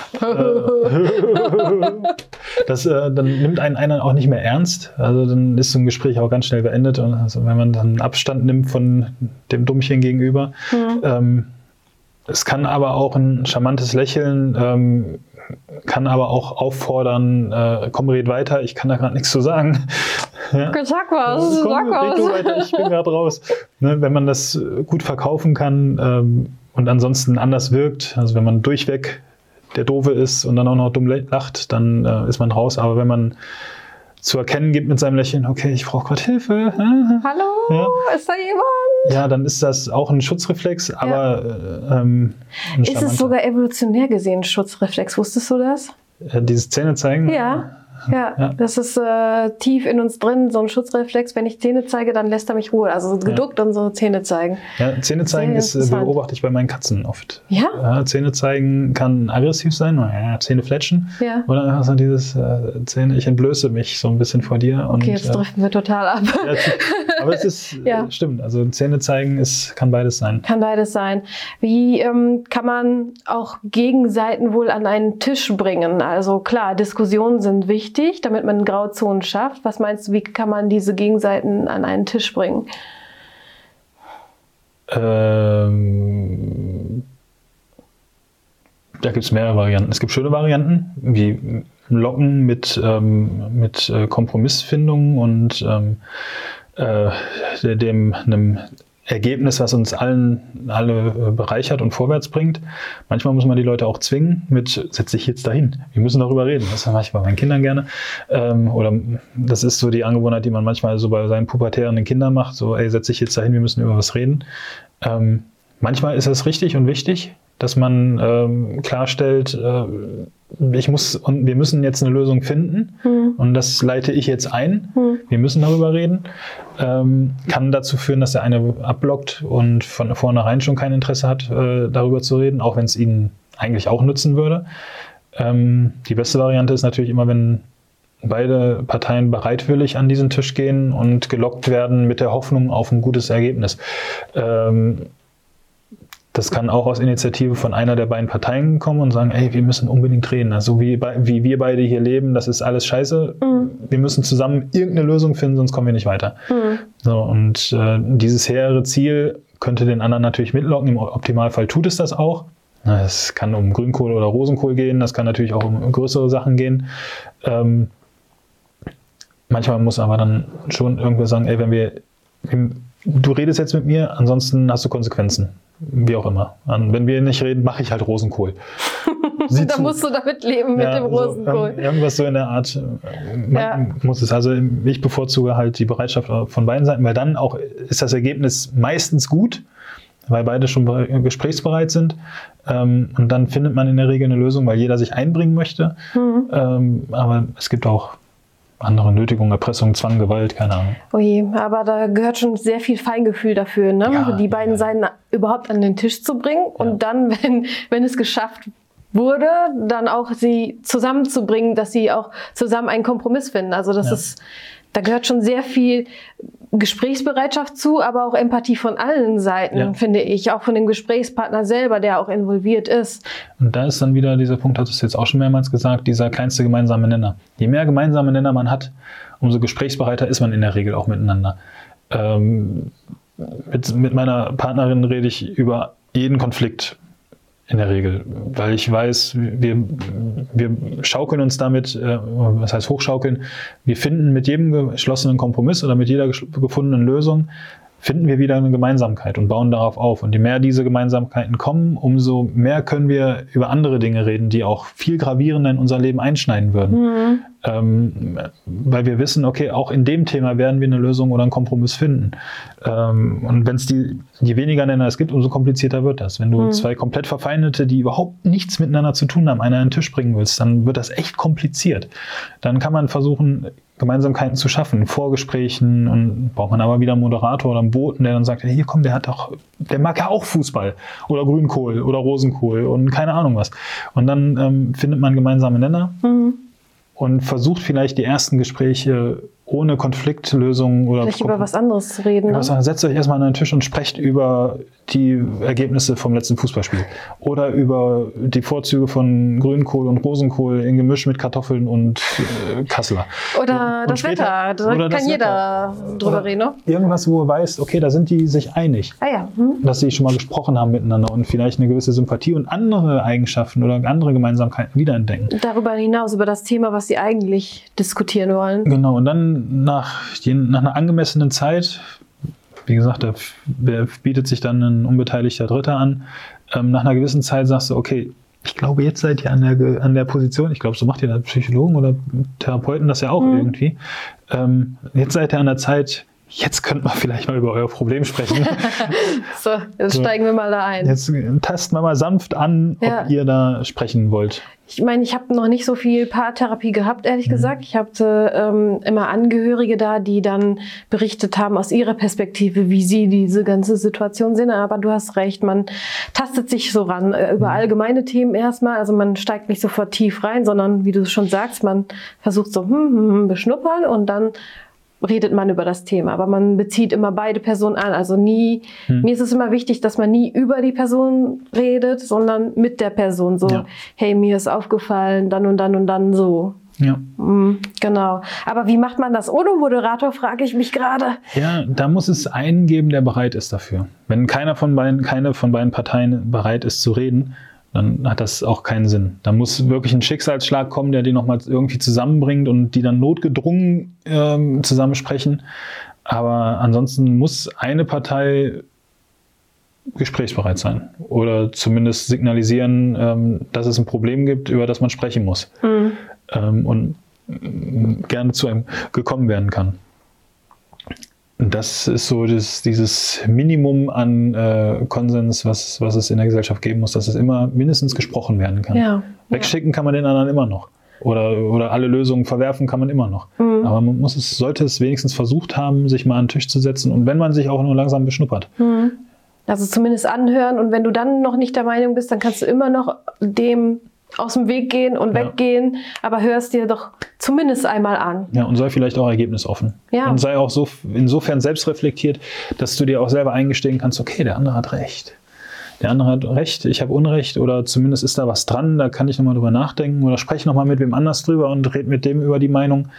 Speaker 2: Dann nimmt einer auch nicht mehr ernst. Also dann ist so ein Gespräch auch ganz schnell beendet. Und also wenn man dann Abstand nimmt von dem Dummchen gegenüber. Es kann aber auch ein charmantes Lächeln, kann aber auch auffordern, komm, red weiter, ich kann da gerade nichts zu sagen. Ja.
Speaker 1: Sag was,
Speaker 2: red du weiter, ich bin gerade raus. Ne, wenn man das gut verkaufen kann und ansonsten anders wirkt, also wenn man durchweg der Doofe ist und dann auch noch dumm lacht, dann ist man raus. Aber wenn man zu erkennen gibt mit seinem Lächeln, okay, ich brauche gerade Hilfe.
Speaker 1: Hallo, ist da jemand?
Speaker 2: Ja, dann ist das auch ein Schutzreflex, aber
Speaker 1: ist es sogar evolutionär gesehen ein Schutzreflex? Wusstest du das?
Speaker 2: Dieses Zähne zeigen?
Speaker 1: Ja, das ist tief in uns drin, so ein Schutzreflex. Wenn ich Zähne zeige, dann lässt er mich Ruhe. Also geduckt und so Zähne zeigen.
Speaker 2: Ja, Zähne zeigen beobachte ich bei meinen Katzen oft.
Speaker 1: Ja?
Speaker 2: Zähne zeigen kann aggressiv sein, Zähne fletschen.
Speaker 1: Ja.
Speaker 2: Oder einfach so dieses Zähne, ich entblöße mich so ein bisschen vor dir.
Speaker 1: Okay, jetzt driften wir total ab.
Speaker 2: Aber es ist, stimmt, also Zähne zeigen kann beides sein.
Speaker 1: Kann beides sein. Wie kann man auch Gegenseiten wohl an einen Tisch bringen? Also klar, Diskussionen sind wichtig, damit man Grauzonen schafft. Was meinst du, wie kann man diese Gegenseiten an einen Tisch bringen?
Speaker 2: Da gibt es mehrere Varianten. Es gibt schöne Varianten, wie Locken mit Kompromissfindung und einem Ergebnis, was uns alle bereichert und vorwärts bringt. Manchmal muss man die Leute auch zwingen setz dich jetzt dahin. Wir müssen darüber reden. Das mache ich bei meinen Kindern gerne. Oder das ist so die Angewohnheit, die man manchmal so bei seinen pubertären Kindern macht. So, ey, setz dich jetzt dahin, wir müssen über was reden. Manchmal ist es richtig und wichtig, dass man klarstellt, wir müssen jetzt eine Lösung finden und das leite ich jetzt ein. Wir müssen darüber reden. Kann dazu führen, dass der eine abblockt und von vornherein schon kein Interesse hat, darüber zu reden, auch wenn es ihnen eigentlich auch nützen würde. Die beste Variante ist natürlich immer, wenn beide Parteien bereitwillig an diesen Tisch gehen und gelockt werden mit der Hoffnung auf ein gutes Ergebnis. Das kann auch aus Initiative von einer der beiden Parteien kommen und sagen, ey, wir müssen unbedingt reden. Also wie wir beide hier leben, das ist alles scheiße. Wir müssen zusammen irgendeine Lösung finden, sonst kommen wir nicht weiter. So, und dieses hehre Ziel könnte den anderen natürlich mitlocken. Im Optimalfall tut es das auch. Es kann um Grünkohl oder Rosenkohl gehen. Das kann natürlich auch um größere Sachen gehen. Manchmal muss aber dann schon irgendwer sagen, ey, du redest jetzt mit mir, ansonsten hast du Konsequenzen. Wie auch immer. Und wenn wir nicht reden, mache ich halt Rosenkohl.
Speaker 1: Da musst du damit leben mit dem Rosenkohl.
Speaker 2: Irgendwas so in der Art muss es. Also ich bevorzuge halt die Bereitschaft von beiden Seiten, weil dann auch ist das Ergebnis meistens gut, weil beide schon gesprächsbereit sind. Und dann findet man in der Regel eine Lösung, weil jeder sich einbringen möchte. Aber es gibt auch andere Nötigung, Erpressung, Zwang, Gewalt, keine Ahnung.
Speaker 1: Oh je, aber da gehört schon sehr viel Feingefühl dafür, ne?
Speaker 2: Ja,
Speaker 1: die beiden Seiten überhaupt an den Tisch zu bringen und dann, wenn es geschafft wurde, dann auch sie zusammenzubringen, dass sie auch zusammen einen Kompromiss finden. Also da gehört schon sehr viel Gesprächsbereitschaft zu, aber auch Empathie von allen Seiten, finde ich. Auch von dem Gesprächspartner selber, der auch involviert ist.
Speaker 2: Und da ist dann wieder dieser Punkt, hattest du jetzt auch schon mehrmals gesagt, dieser kleinste gemeinsame Nenner. Je mehr gemeinsame Nenner man hat, umso gesprächsbereiter ist man in der Regel auch miteinander. Mit meiner Partnerin rede ich über jeden Konflikt. In der Regel, weil ich weiß, wir schaukeln uns damit, was heißt hochschaukeln, wir finden mit jedem geschlossenen Kompromiss oder mit jeder gefundenen Lösung, finden wir wieder eine Gemeinsamkeit und bauen darauf auf. Und je mehr diese Gemeinsamkeiten kommen, umso mehr können wir über andere Dinge reden, die auch viel gravierender in unser Leben einschneiden würden. Weil wir wissen, okay, auch in dem Thema werden wir eine Lösung oder einen Kompromiss finden. Und wenn es je weniger Nenner es gibt, umso komplizierter wird das. Wenn du zwei komplett Verfeindete, die überhaupt nichts miteinander zu tun haben, einer an den Tisch bringen willst, dann wird das echt kompliziert. Dann kann man versuchen, Gemeinsamkeiten zu schaffen, Vorgesprächen, und braucht man aber wieder einen Moderator oder einen Boten, der dann sagt, hier komm, der mag ja auch Fußball oder Grünkohl oder Rosenkohl und keine Ahnung was. Und dann findet man gemeinsame Nenner und versucht vielleicht die ersten Gespräche ohne Konfliktlösungen oder
Speaker 1: vielleicht über was anderes zu reden. Ne?
Speaker 2: Setzt euch erstmal an den Tisch und sprecht über die Ergebnisse vom letzten Fußballspiel oder über die Vorzüge von Grünkohl und Rosenkohl in Gemisch mit Kartoffeln und Kasseler.
Speaker 1: Oder das Wetter, da kann jeder drüber reden. Ne?
Speaker 2: Irgendwas, wo du weißt, okay, da sind die sich einig, dass sie schon mal gesprochen haben miteinander und vielleicht eine gewisse Sympathie und andere Eigenschaften oder andere Gemeinsamkeiten wiederentdecken.
Speaker 1: Darüber hinaus, über das Thema, was sie eigentlich diskutieren wollen.
Speaker 2: Genau, und dann nach einer angemessenen Zeit, wie gesagt, da bietet sich dann ein unbeteiligter Dritter an. Nach einer gewissen Zeit sagst du, okay, ich glaube, jetzt seid ihr an der Position, ich glaube, so macht ihr da Psychologen oder Therapeuten das ja auch irgendwie. Jetzt seid ihr an der Zeit, jetzt könnt man vielleicht mal über euer Problem sprechen.
Speaker 1: So, jetzt steigen wir mal da ein.
Speaker 2: Jetzt tasten wir mal sanft an, ob ihr da sprechen wollt.
Speaker 1: Ich meine, ich habe noch nicht so viel Paartherapie gehabt, ehrlich gesagt. Ich hatte immer Angehörige da, die dann berichtet haben aus ihrer Perspektive, wie sie diese ganze Situation sehen. Aber du hast recht, man tastet sich so ran über allgemeine Themen erstmal. Also man steigt nicht sofort tief rein, sondern wie du schon sagst, man versucht so beschnuppern und dann redet man über das Thema, aber man bezieht immer beide Personen an. Also mir ist es immer wichtig, dass man nie über die Person redet, sondern mit der Person. So, hey, mir ist aufgefallen, dann und dann und dann so.
Speaker 2: Ja.
Speaker 1: Genau. Aber wie macht man das ohne Moderator, frage ich mich gerade.
Speaker 2: Ja, da muss es einen geben, der bereit ist dafür. Wenn keine von beiden Parteien bereit ist zu reden, dann hat das auch keinen Sinn. Da muss wirklich ein Schicksalsschlag kommen, der die nochmal irgendwie zusammenbringt und die dann notgedrungen zusammensprechen. Aber ansonsten muss eine Partei gesprächsbereit sein oder zumindest signalisieren, dass es ein Problem gibt, über das man sprechen muss und gerne zu einem gekommen werden kann. Das ist so dieses Minimum an Konsens, was es in der Gesellschaft geben muss, dass es immer mindestens gesprochen werden kann.
Speaker 1: Ja.
Speaker 2: Wegschicken kann man den anderen immer noch. Oder alle Lösungen verwerfen kann man immer noch. Aber man sollte es wenigstens versucht haben, sich mal an den Tisch zu setzen und wenn man sich auch nur langsam beschnuppert.
Speaker 1: Also zumindest anhören und wenn du dann noch nicht der Meinung bist, dann kannst du immer noch dem aus dem Weg gehen und weggehen, aber hörst dir doch zumindest einmal an.
Speaker 2: Ja, und sei vielleicht auch ergebnisoffen. Ja. Und sei auch so insofern selbstreflektiert, dass du dir auch selber eingestehen kannst, okay, der andere hat recht. der andere hat Recht, ich habe Unrecht oder zumindest ist da was dran, da kann ich nochmal drüber nachdenken oder spreche nochmal mit wem anders drüber und rede mit dem über die Meinung.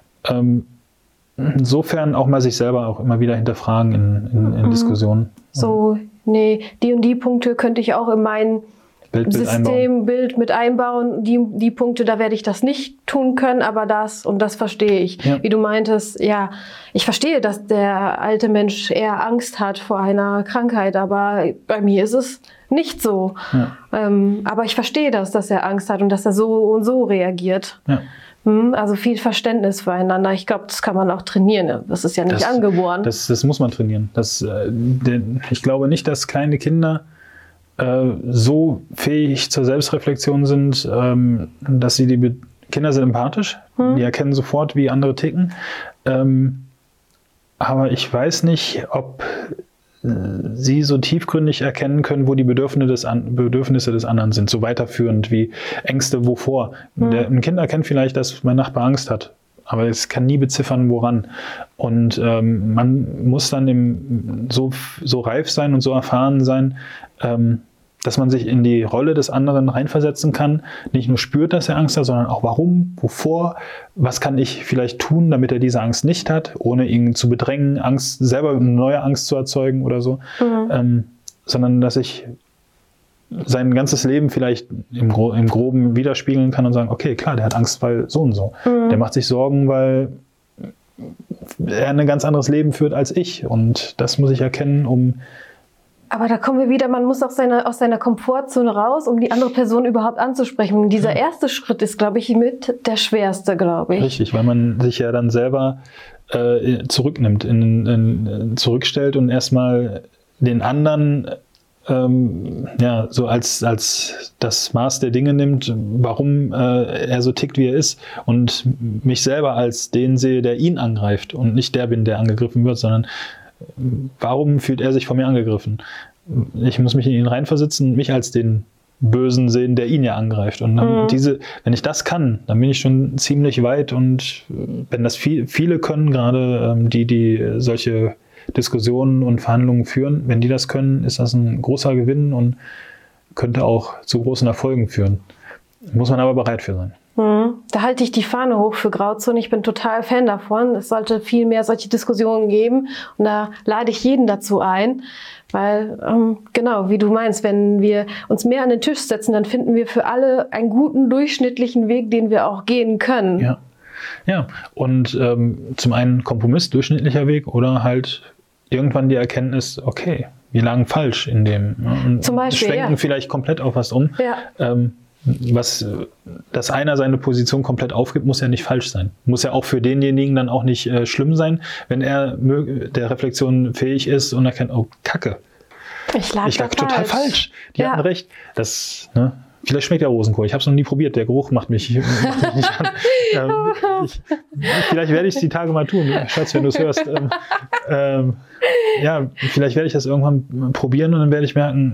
Speaker 2: Insofern auch mal sich selber auch immer wieder hinterfragen in Diskussionen.
Speaker 1: So, nee, die und die Punkte könnte ich auch in mein Systembild mit einbauen. Die Punkte, da werde ich das nicht tun können, aber das und das verstehe ich. Ja. Wie du meintest, ja, ich verstehe, dass der alte Mensch eher Angst hat vor einer Krankheit, aber bei mir ist es nicht so. Ja. Aber ich verstehe dass er Angst hat und dass er so und so reagiert. Ja. Also viel Verständnis füreinander. Ich glaube, das kann man auch trainieren. Das ist ja nicht angeboren.
Speaker 2: Das muss man trainieren. Ich glaube nicht, dass kleine Kinder so fähig zur Selbstreflexion sind, dass sie Kinder sind empathisch, die erkennen sofort, wie andere ticken. Aber ich weiß nicht, ob sie so tiefgründig erkennen können, wo die Bedürfnisse des anderen sind, so weiterführend wie Ängste, wovor. Ein Kind erkennt vielleicht, dass mein Nachbar Angst hat, aber es kann nie beziffern, woran. Und man muss dann so reif sein und so erfahren sein, dass man sich in die Rolle des anderen reinversetzen kann, nicht nur spürt, dass er Angst hat, sondern auch warum, wovor, was kann ich vielleicht tun, damit er diese Angst nicht hat, ohne ihn zu bedrängen, selber eine neue Angst zu erzeugen oder so, sondern dass ich sein ganzes Leben vielleicht im Groben widerspiegeln kann und sagen, okay, klar, der hat Angst, weil so und so. Der macht sich Sorgen, weil er ein ganz anderes Leben führt als ich und das muss ich erkennen,
Speaker 1: Aber da kommen wir wieder, man muss aus seiner Komfortzone raus, um die andere Person überhaupt anzusprechen. Und dieser erste Schritt ist, glaube ich, mit der schwerste, glaube ich.
Speaker 2: Richtig, weil man sich ja dann selber zurücknimmt, zurückstellt und erstmal den anderen so als das Maß der Dinge nimmt, warum er so tickt, wie er ist und mich selber als den sehe, der ihn angreift und nicht der bin, der angegriffen wird, sondern warum fühlt er sich von mir angegriffen? Ich muss mich in ihn reinversetzen, mich als den Bösen sehen, der ihn ja angreift. Und dann wenn ich das kann, dann bin ich schon ziemlich weit. Und wenn das viele können, gerade die solche Diskussionen und Verhandlungen führen, wenn die das können, ist das ein großer Gewinn und könnte auch zu großen Erfolgen führen. Muss man aber bereit für sein.
Speaker 1: Da halte ich die Fahne hoch für Grauzone. Ich bin total Fan davon. Es sollte viel mehr solche Diskussionen geben. Und da lade ich jeden dazu ein. Weil, genau, wie du meinst, wenn wir uns mehr an den Tisch setzen, dann finden wir für alle einen guten, durchschnittlichen Weg, den wir auch gehen können.
Speaker 2: Ja. Und zum einen Kompromiss, durchschnittlicher Weg oder halt irgendwann die Erkenntnis, okay, wir lagen falsch in dem. Und
Speaker 1: zum Beispiel,
Speaker 2: schwenken vielleicht komplett auf was um. Ja. Dass einer seine Position komplett aufgibt, muss ja nicht falsch sein. Muss ja auch für denjenigen dann auch nicht schlimm sein, wenn er der Reflexion fähig ist und erkennt, oh, Kacke. Ich lag total falsch. Die hatten recht. Vielleicht schmeckt der Rosenkohl. Ich habe es noch nie probiert. Der Geruch macht mich nicht an. Vielleicht werde ich es die Tage mal tun. Schatz, wenn du es hörst. Vielleicht werde ich das irgendwann probieren und dann werde ich merken,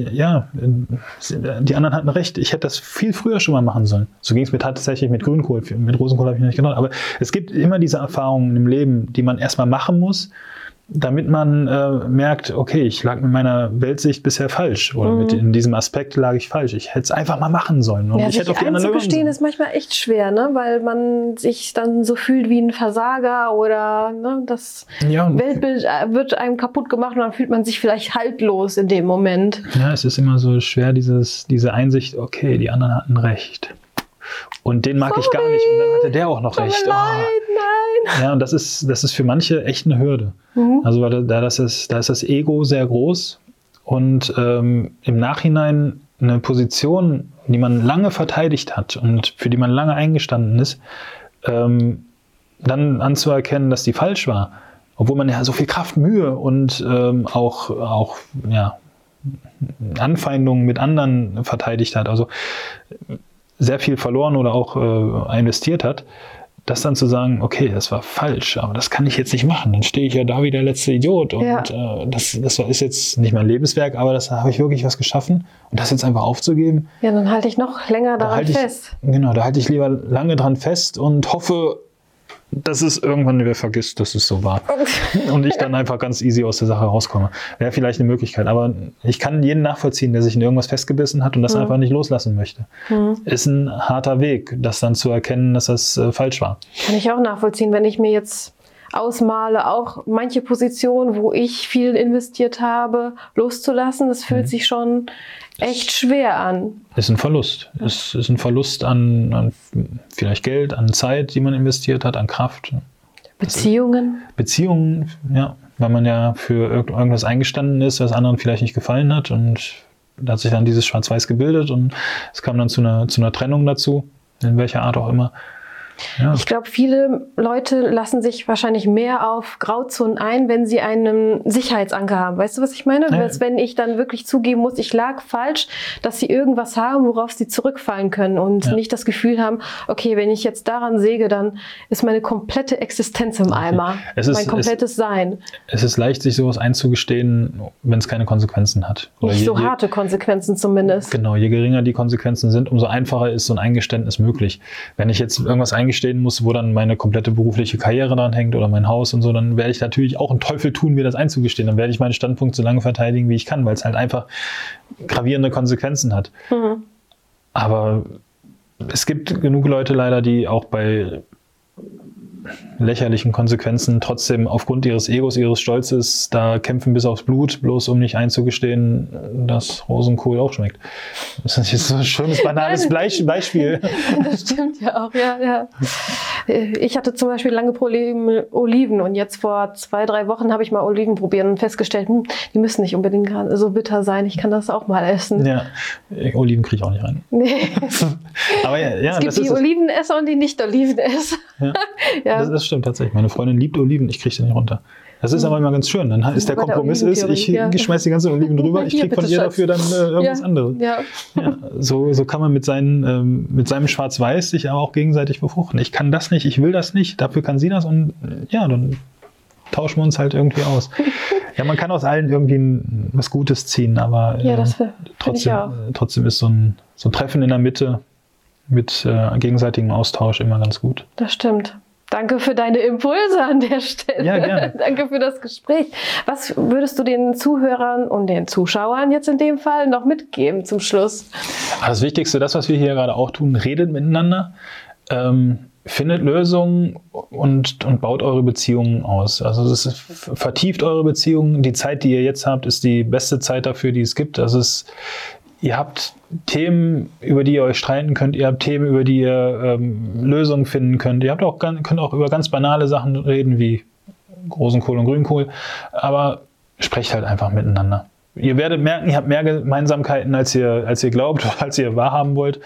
Speaker 2: die anderen hatten recht. Ich hätte das viel früher schon mal machen sollen. So ging es mir tatsächlich mit Grünkohl. Mit Rosenkohl habe ich nicht gedacht. Aber es gibt immer diese Erfahrungen im Leben, die man erstmal machen muss, damit man merkt, okay, ich lag mit meiner Weltsicht bisher falsch oder in diesem Aspekt lag ich falsch. Ich hätte es einfach mal machen sollen. Und ich hätte auf die anderen
Speaker 1: einzugestehen ist manchmal echt schwer, ne? Weil man sich dann so fühlt wie ein Versager oder das Weltbild wird einem kaputt gemacht und dann fühlt man sich vielleicht haltlos in dem Moment.
Speaker 2: Ja, es ist immer so schwer, diese Einsicht, okay, die anderen hatten recht. Und den mag ich gar nicht. Und dann hatte der auch noch recht.
Speaker 1: Nein.
Speaker 2: Ja, und das ist für manche echt eine Hürde. Also da ist das Ego sehr groß und im Nachhinein eine Position, die man lange verteidigt hat und für die man lange eingestanden ist, dann anzuerkennen, dass die falsch war. Obwohl man ja so viel Kraft, Mühe und auch Anfeindungen mit anderen verteidigt hat. Also sehr viel verloren oder auch investiert hat, das dann zu sagen, okay, das war falsch, aber das kann ich jetzt nicht machen. Dann stehe ich ja da wie der letzte Idiot. Und das ist jetzt nicht mein Lebenswerk, aber da habe ich wirklich was geschaffen. Und das jetzt einfach aufzugeben.
Speaker 1: Ja, dann halte ich noch länger daran fest.
Speaker 2: Genau, da halte ich lieber lange dran fest und hoffe, dass es irgendwann wer vergisst, dass es so war. Und ich dann einfach ganz easy aus der Sache rauskomme. Wäre vielleicht eine Möglichkeit. Aber ich kann jeden nachvollziehen, der sich in irgendwas festgebissen hat und das einfach nicht loslassen möchte. Ist ein harter Weg, das dann zu erkennen, dass das falsch war.
Speaker 1: Kann ich auch nachvollziehen, wenn ich mir jetzt ausmale, auch manche Positionen, wo ich viel investiert habe, loszulassen. Das fühlt sich schon echt schwer an.
Speaker 2: Ist ein Verlust. Ist ein Verlust an vielleicht Geld, an Zeit, die man investiert hat, an Kraft.
Speaker 1: Beziehungen,
Speaker 2: ja. Weil man ja für irgendwas eingestanden ist, was anderen vielleicht nicht gefallen hat. Und da hat sich dann dieses Schwarz-Weiß gebildet und es kam dann zu einer Trennung dazu, in welcher Art auch immer. Ja.
Speaker 1: Ich glaube, viele Leute lassen sich wahrscheinlich mehr auf Grauzonen ein, wenn sie einen Sicherheitsanker haben. Weißt du, was ich meine? Als wenn ich dann wirklich zugeben muss, ich lag falsch, dass sie irgendwas haben, worauf sie zurückfallen können und nicht das Gefühl haben, okay, wenn ich jetzt daran säge, dann ist meine komplette Existenz im Eimer. Mein komplettes Sein.
Speaker 2: Es ist leicht, sich sowas einzugestehen, wenn es keine Konsequenzen hat.
Speaker 1: Oder nicht so harte Konsequenzen zumindest.
Speaker 2: Genau, je geringer die Konsequenzen sind, umso einfacher ist so ein Eingeständnis möglich. Wenn ich jetzt irgendwas eingestehen muss, wo dann meine komplette berufliche Karriere dran hängt oder mein Haus und so, dann werde ich natürlich auch einen Teufel tun, mir das einzugestehen. Dann werde ich meinen Standpunkt so lange verteidigen, wie ich kann, weil es halt einfach gravierende Konsequenzen hat. Aber es gibt genug Leute leider, die auch bei lächerlichen Konsequenzen trotzdem aufgrund ihres Egos, ihres Stolzes da kämpfen bis aufs Blut, bloß um nicht einzugestehen, dass Rosenkohl auch schmeckt. Das ist jetzt so ein schönes, banales Beispiel.
Speaker 1: Das stimmt ja auch, ja. Ich hatte zum Beispiel lange Probleme mit Oliven und jetzt vor 2-3 Wochen habe ich mal Oliven probiert und festgestellt, die müssen nicht unbedingt so bitter sein, ich kann das auch mal essen.
Speaker 2: Ja, Oliven kriege ich auch nicht rein.
Speaker 1: Nee.
Speaker 2: Aber
Speaker 1: es gibt die Olivenesser und die Nicht-Olivenesser.
Speaker 2: Ja. Das stimmt tatsächlich. Meine Freundin liebt Oliven, ich kriege sie nicht runter. Das ist aber immer ganz schön. Dann ist der Kompromiss ich schmeiße die ganzen Oliven drüber, ich kriege von ihr dafür dann irgendwas anderes. Ja. Ja, so kann man mit seinem Schwarz-Weiß sich aber auch gegenseitig befruchten. Ich kann das nicht, ich will das nicht, dafür kann sie das und ja, dann tauschen wir uns halt irgendwie aus. Ja, man kann aus allen irgendwie was Gutes ziehen, aber trotzdem ist so ein Treffen in der Mitte mit gegenseitigem Austausch immer ganz gut.
Speaker 1: Das stimmt. Danke für deine Impulse an der Stelle.
Speaker 2: Ja, gerne.
Speaker 1: Danke für das Gespräch. Was würdest du den Zuhörern und den Zuschauern jetzt in dem Fall noch mitgeben zum Schluss?
Speaker 2: Das Wichtigste, das, was wir hier gerade auch tun, redet miteinander, findet Lösungen und baut eure Beziehungen aus. Also vertieft eure Beziehungen. Die Zeit, die ihr jetzt habt, ist die beste Zeit dafür, die es gibt. Ihr habt Themen, über die ihr euch streiten könnt. Ihr habt Themen, über die ihr Lösungen finden könnt. Ihr könnt auch über ganz banale Sachen reden, wie Rosenkohl und Grünkohl. Aber sprecht halt einfach miteinander. Ihr werdet merken, ihr habt mehr Gemeinsamkeiten, als ihr glaubt, als ihr wahrhaben wollt.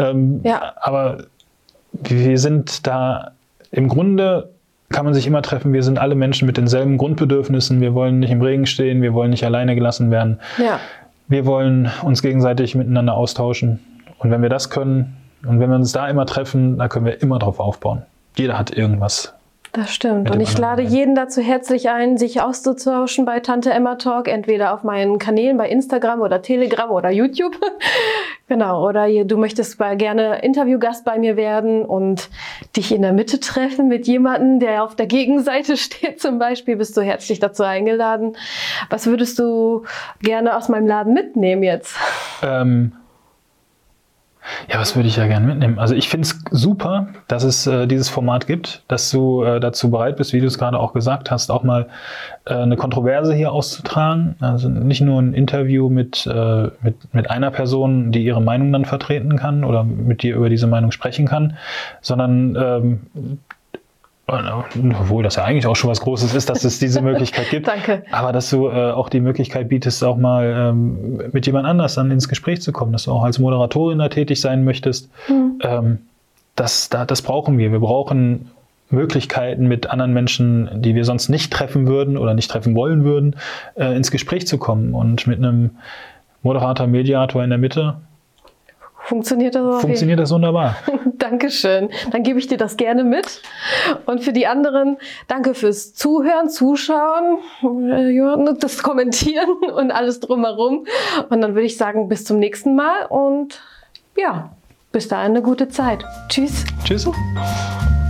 Speaker 2: Aber wir sind da im Grunde, kann man sich immer treffen. Wir sind alle Menschen mit denselben Grundbedürfnissen. Wir wollen nicht im Regen stehen. Wir wollen nicht alleine gelassen werden. Ja. Wir wollen uns gegenseitig miteinander austauschen. Und wenn wir das können und wenn wir uns da immer treffen, da können wir immer drauf aufbauen. Jeder hat irgendwas.
Speaker 1: Das stimmt. Und ich lade jeden dazu herzlich ein, sich auszutauschen bei Tante Emma Talk, entweder auf meinen Kanälen bei Instagram oder Telegram oder YouTube. Genau, oder du möchtest gerne Interviewgast bei mir werden und dich in der Mitte treffen mit jemandem, der auf der Gegenseite steht zum Beispiel, bist du herzlich dazu eingeladen. Was würdest du gerne aus meinem Laden mitnehmen jetzt?
Speaker 2: Ja, was würde ich ja gerne mitnehmen? Also ich finde es super, dass es dieses Format gibt, dass du dazu bereit bist, wie du es gerade auch gesagt hast, auch mal eine Kontroverse hier auszutragen. Also nicht nur ein Interview mit einer Person, die ihre Meinung dann vertreten kann oder mit dir über diese Meinung sprechen kann, sondern obwohl das ja eigentlich auch schon was Großes ist, dass es diese Möglichkeit gibt.
Speaker 1: Danke.
Speaker 2: Aber dass du auch die Möglichkeit bietest, auch mal mit jemand anders dann ins Gespräch zu kommen, dass du auch als Moderatorin da tätig sein möchtest. Das brauchen wir. Wir brauchen Möglichkeiten, mit anderen Menschen, die wir sonst nicht treffen würden oder nicht treffen wollen würden, ins Gespräch zu kommen. Und mit einem Moderator, Mediator in der Mitte
Speaker 1: funktioniert das
Speaker 2: wunderbar.
Speaker 1: Dankeschön. Dann gebe ich dir das gerne mit. Und für die anderen, danke fürs Zuhören, Zuschauen, das Kommentieren und alles drumherum. Und dann würde ich sagen, bis zum nächsten Mal und ja, bis dahin eine gute Zeit. Tschüss.
Speaker 2: Tschüss.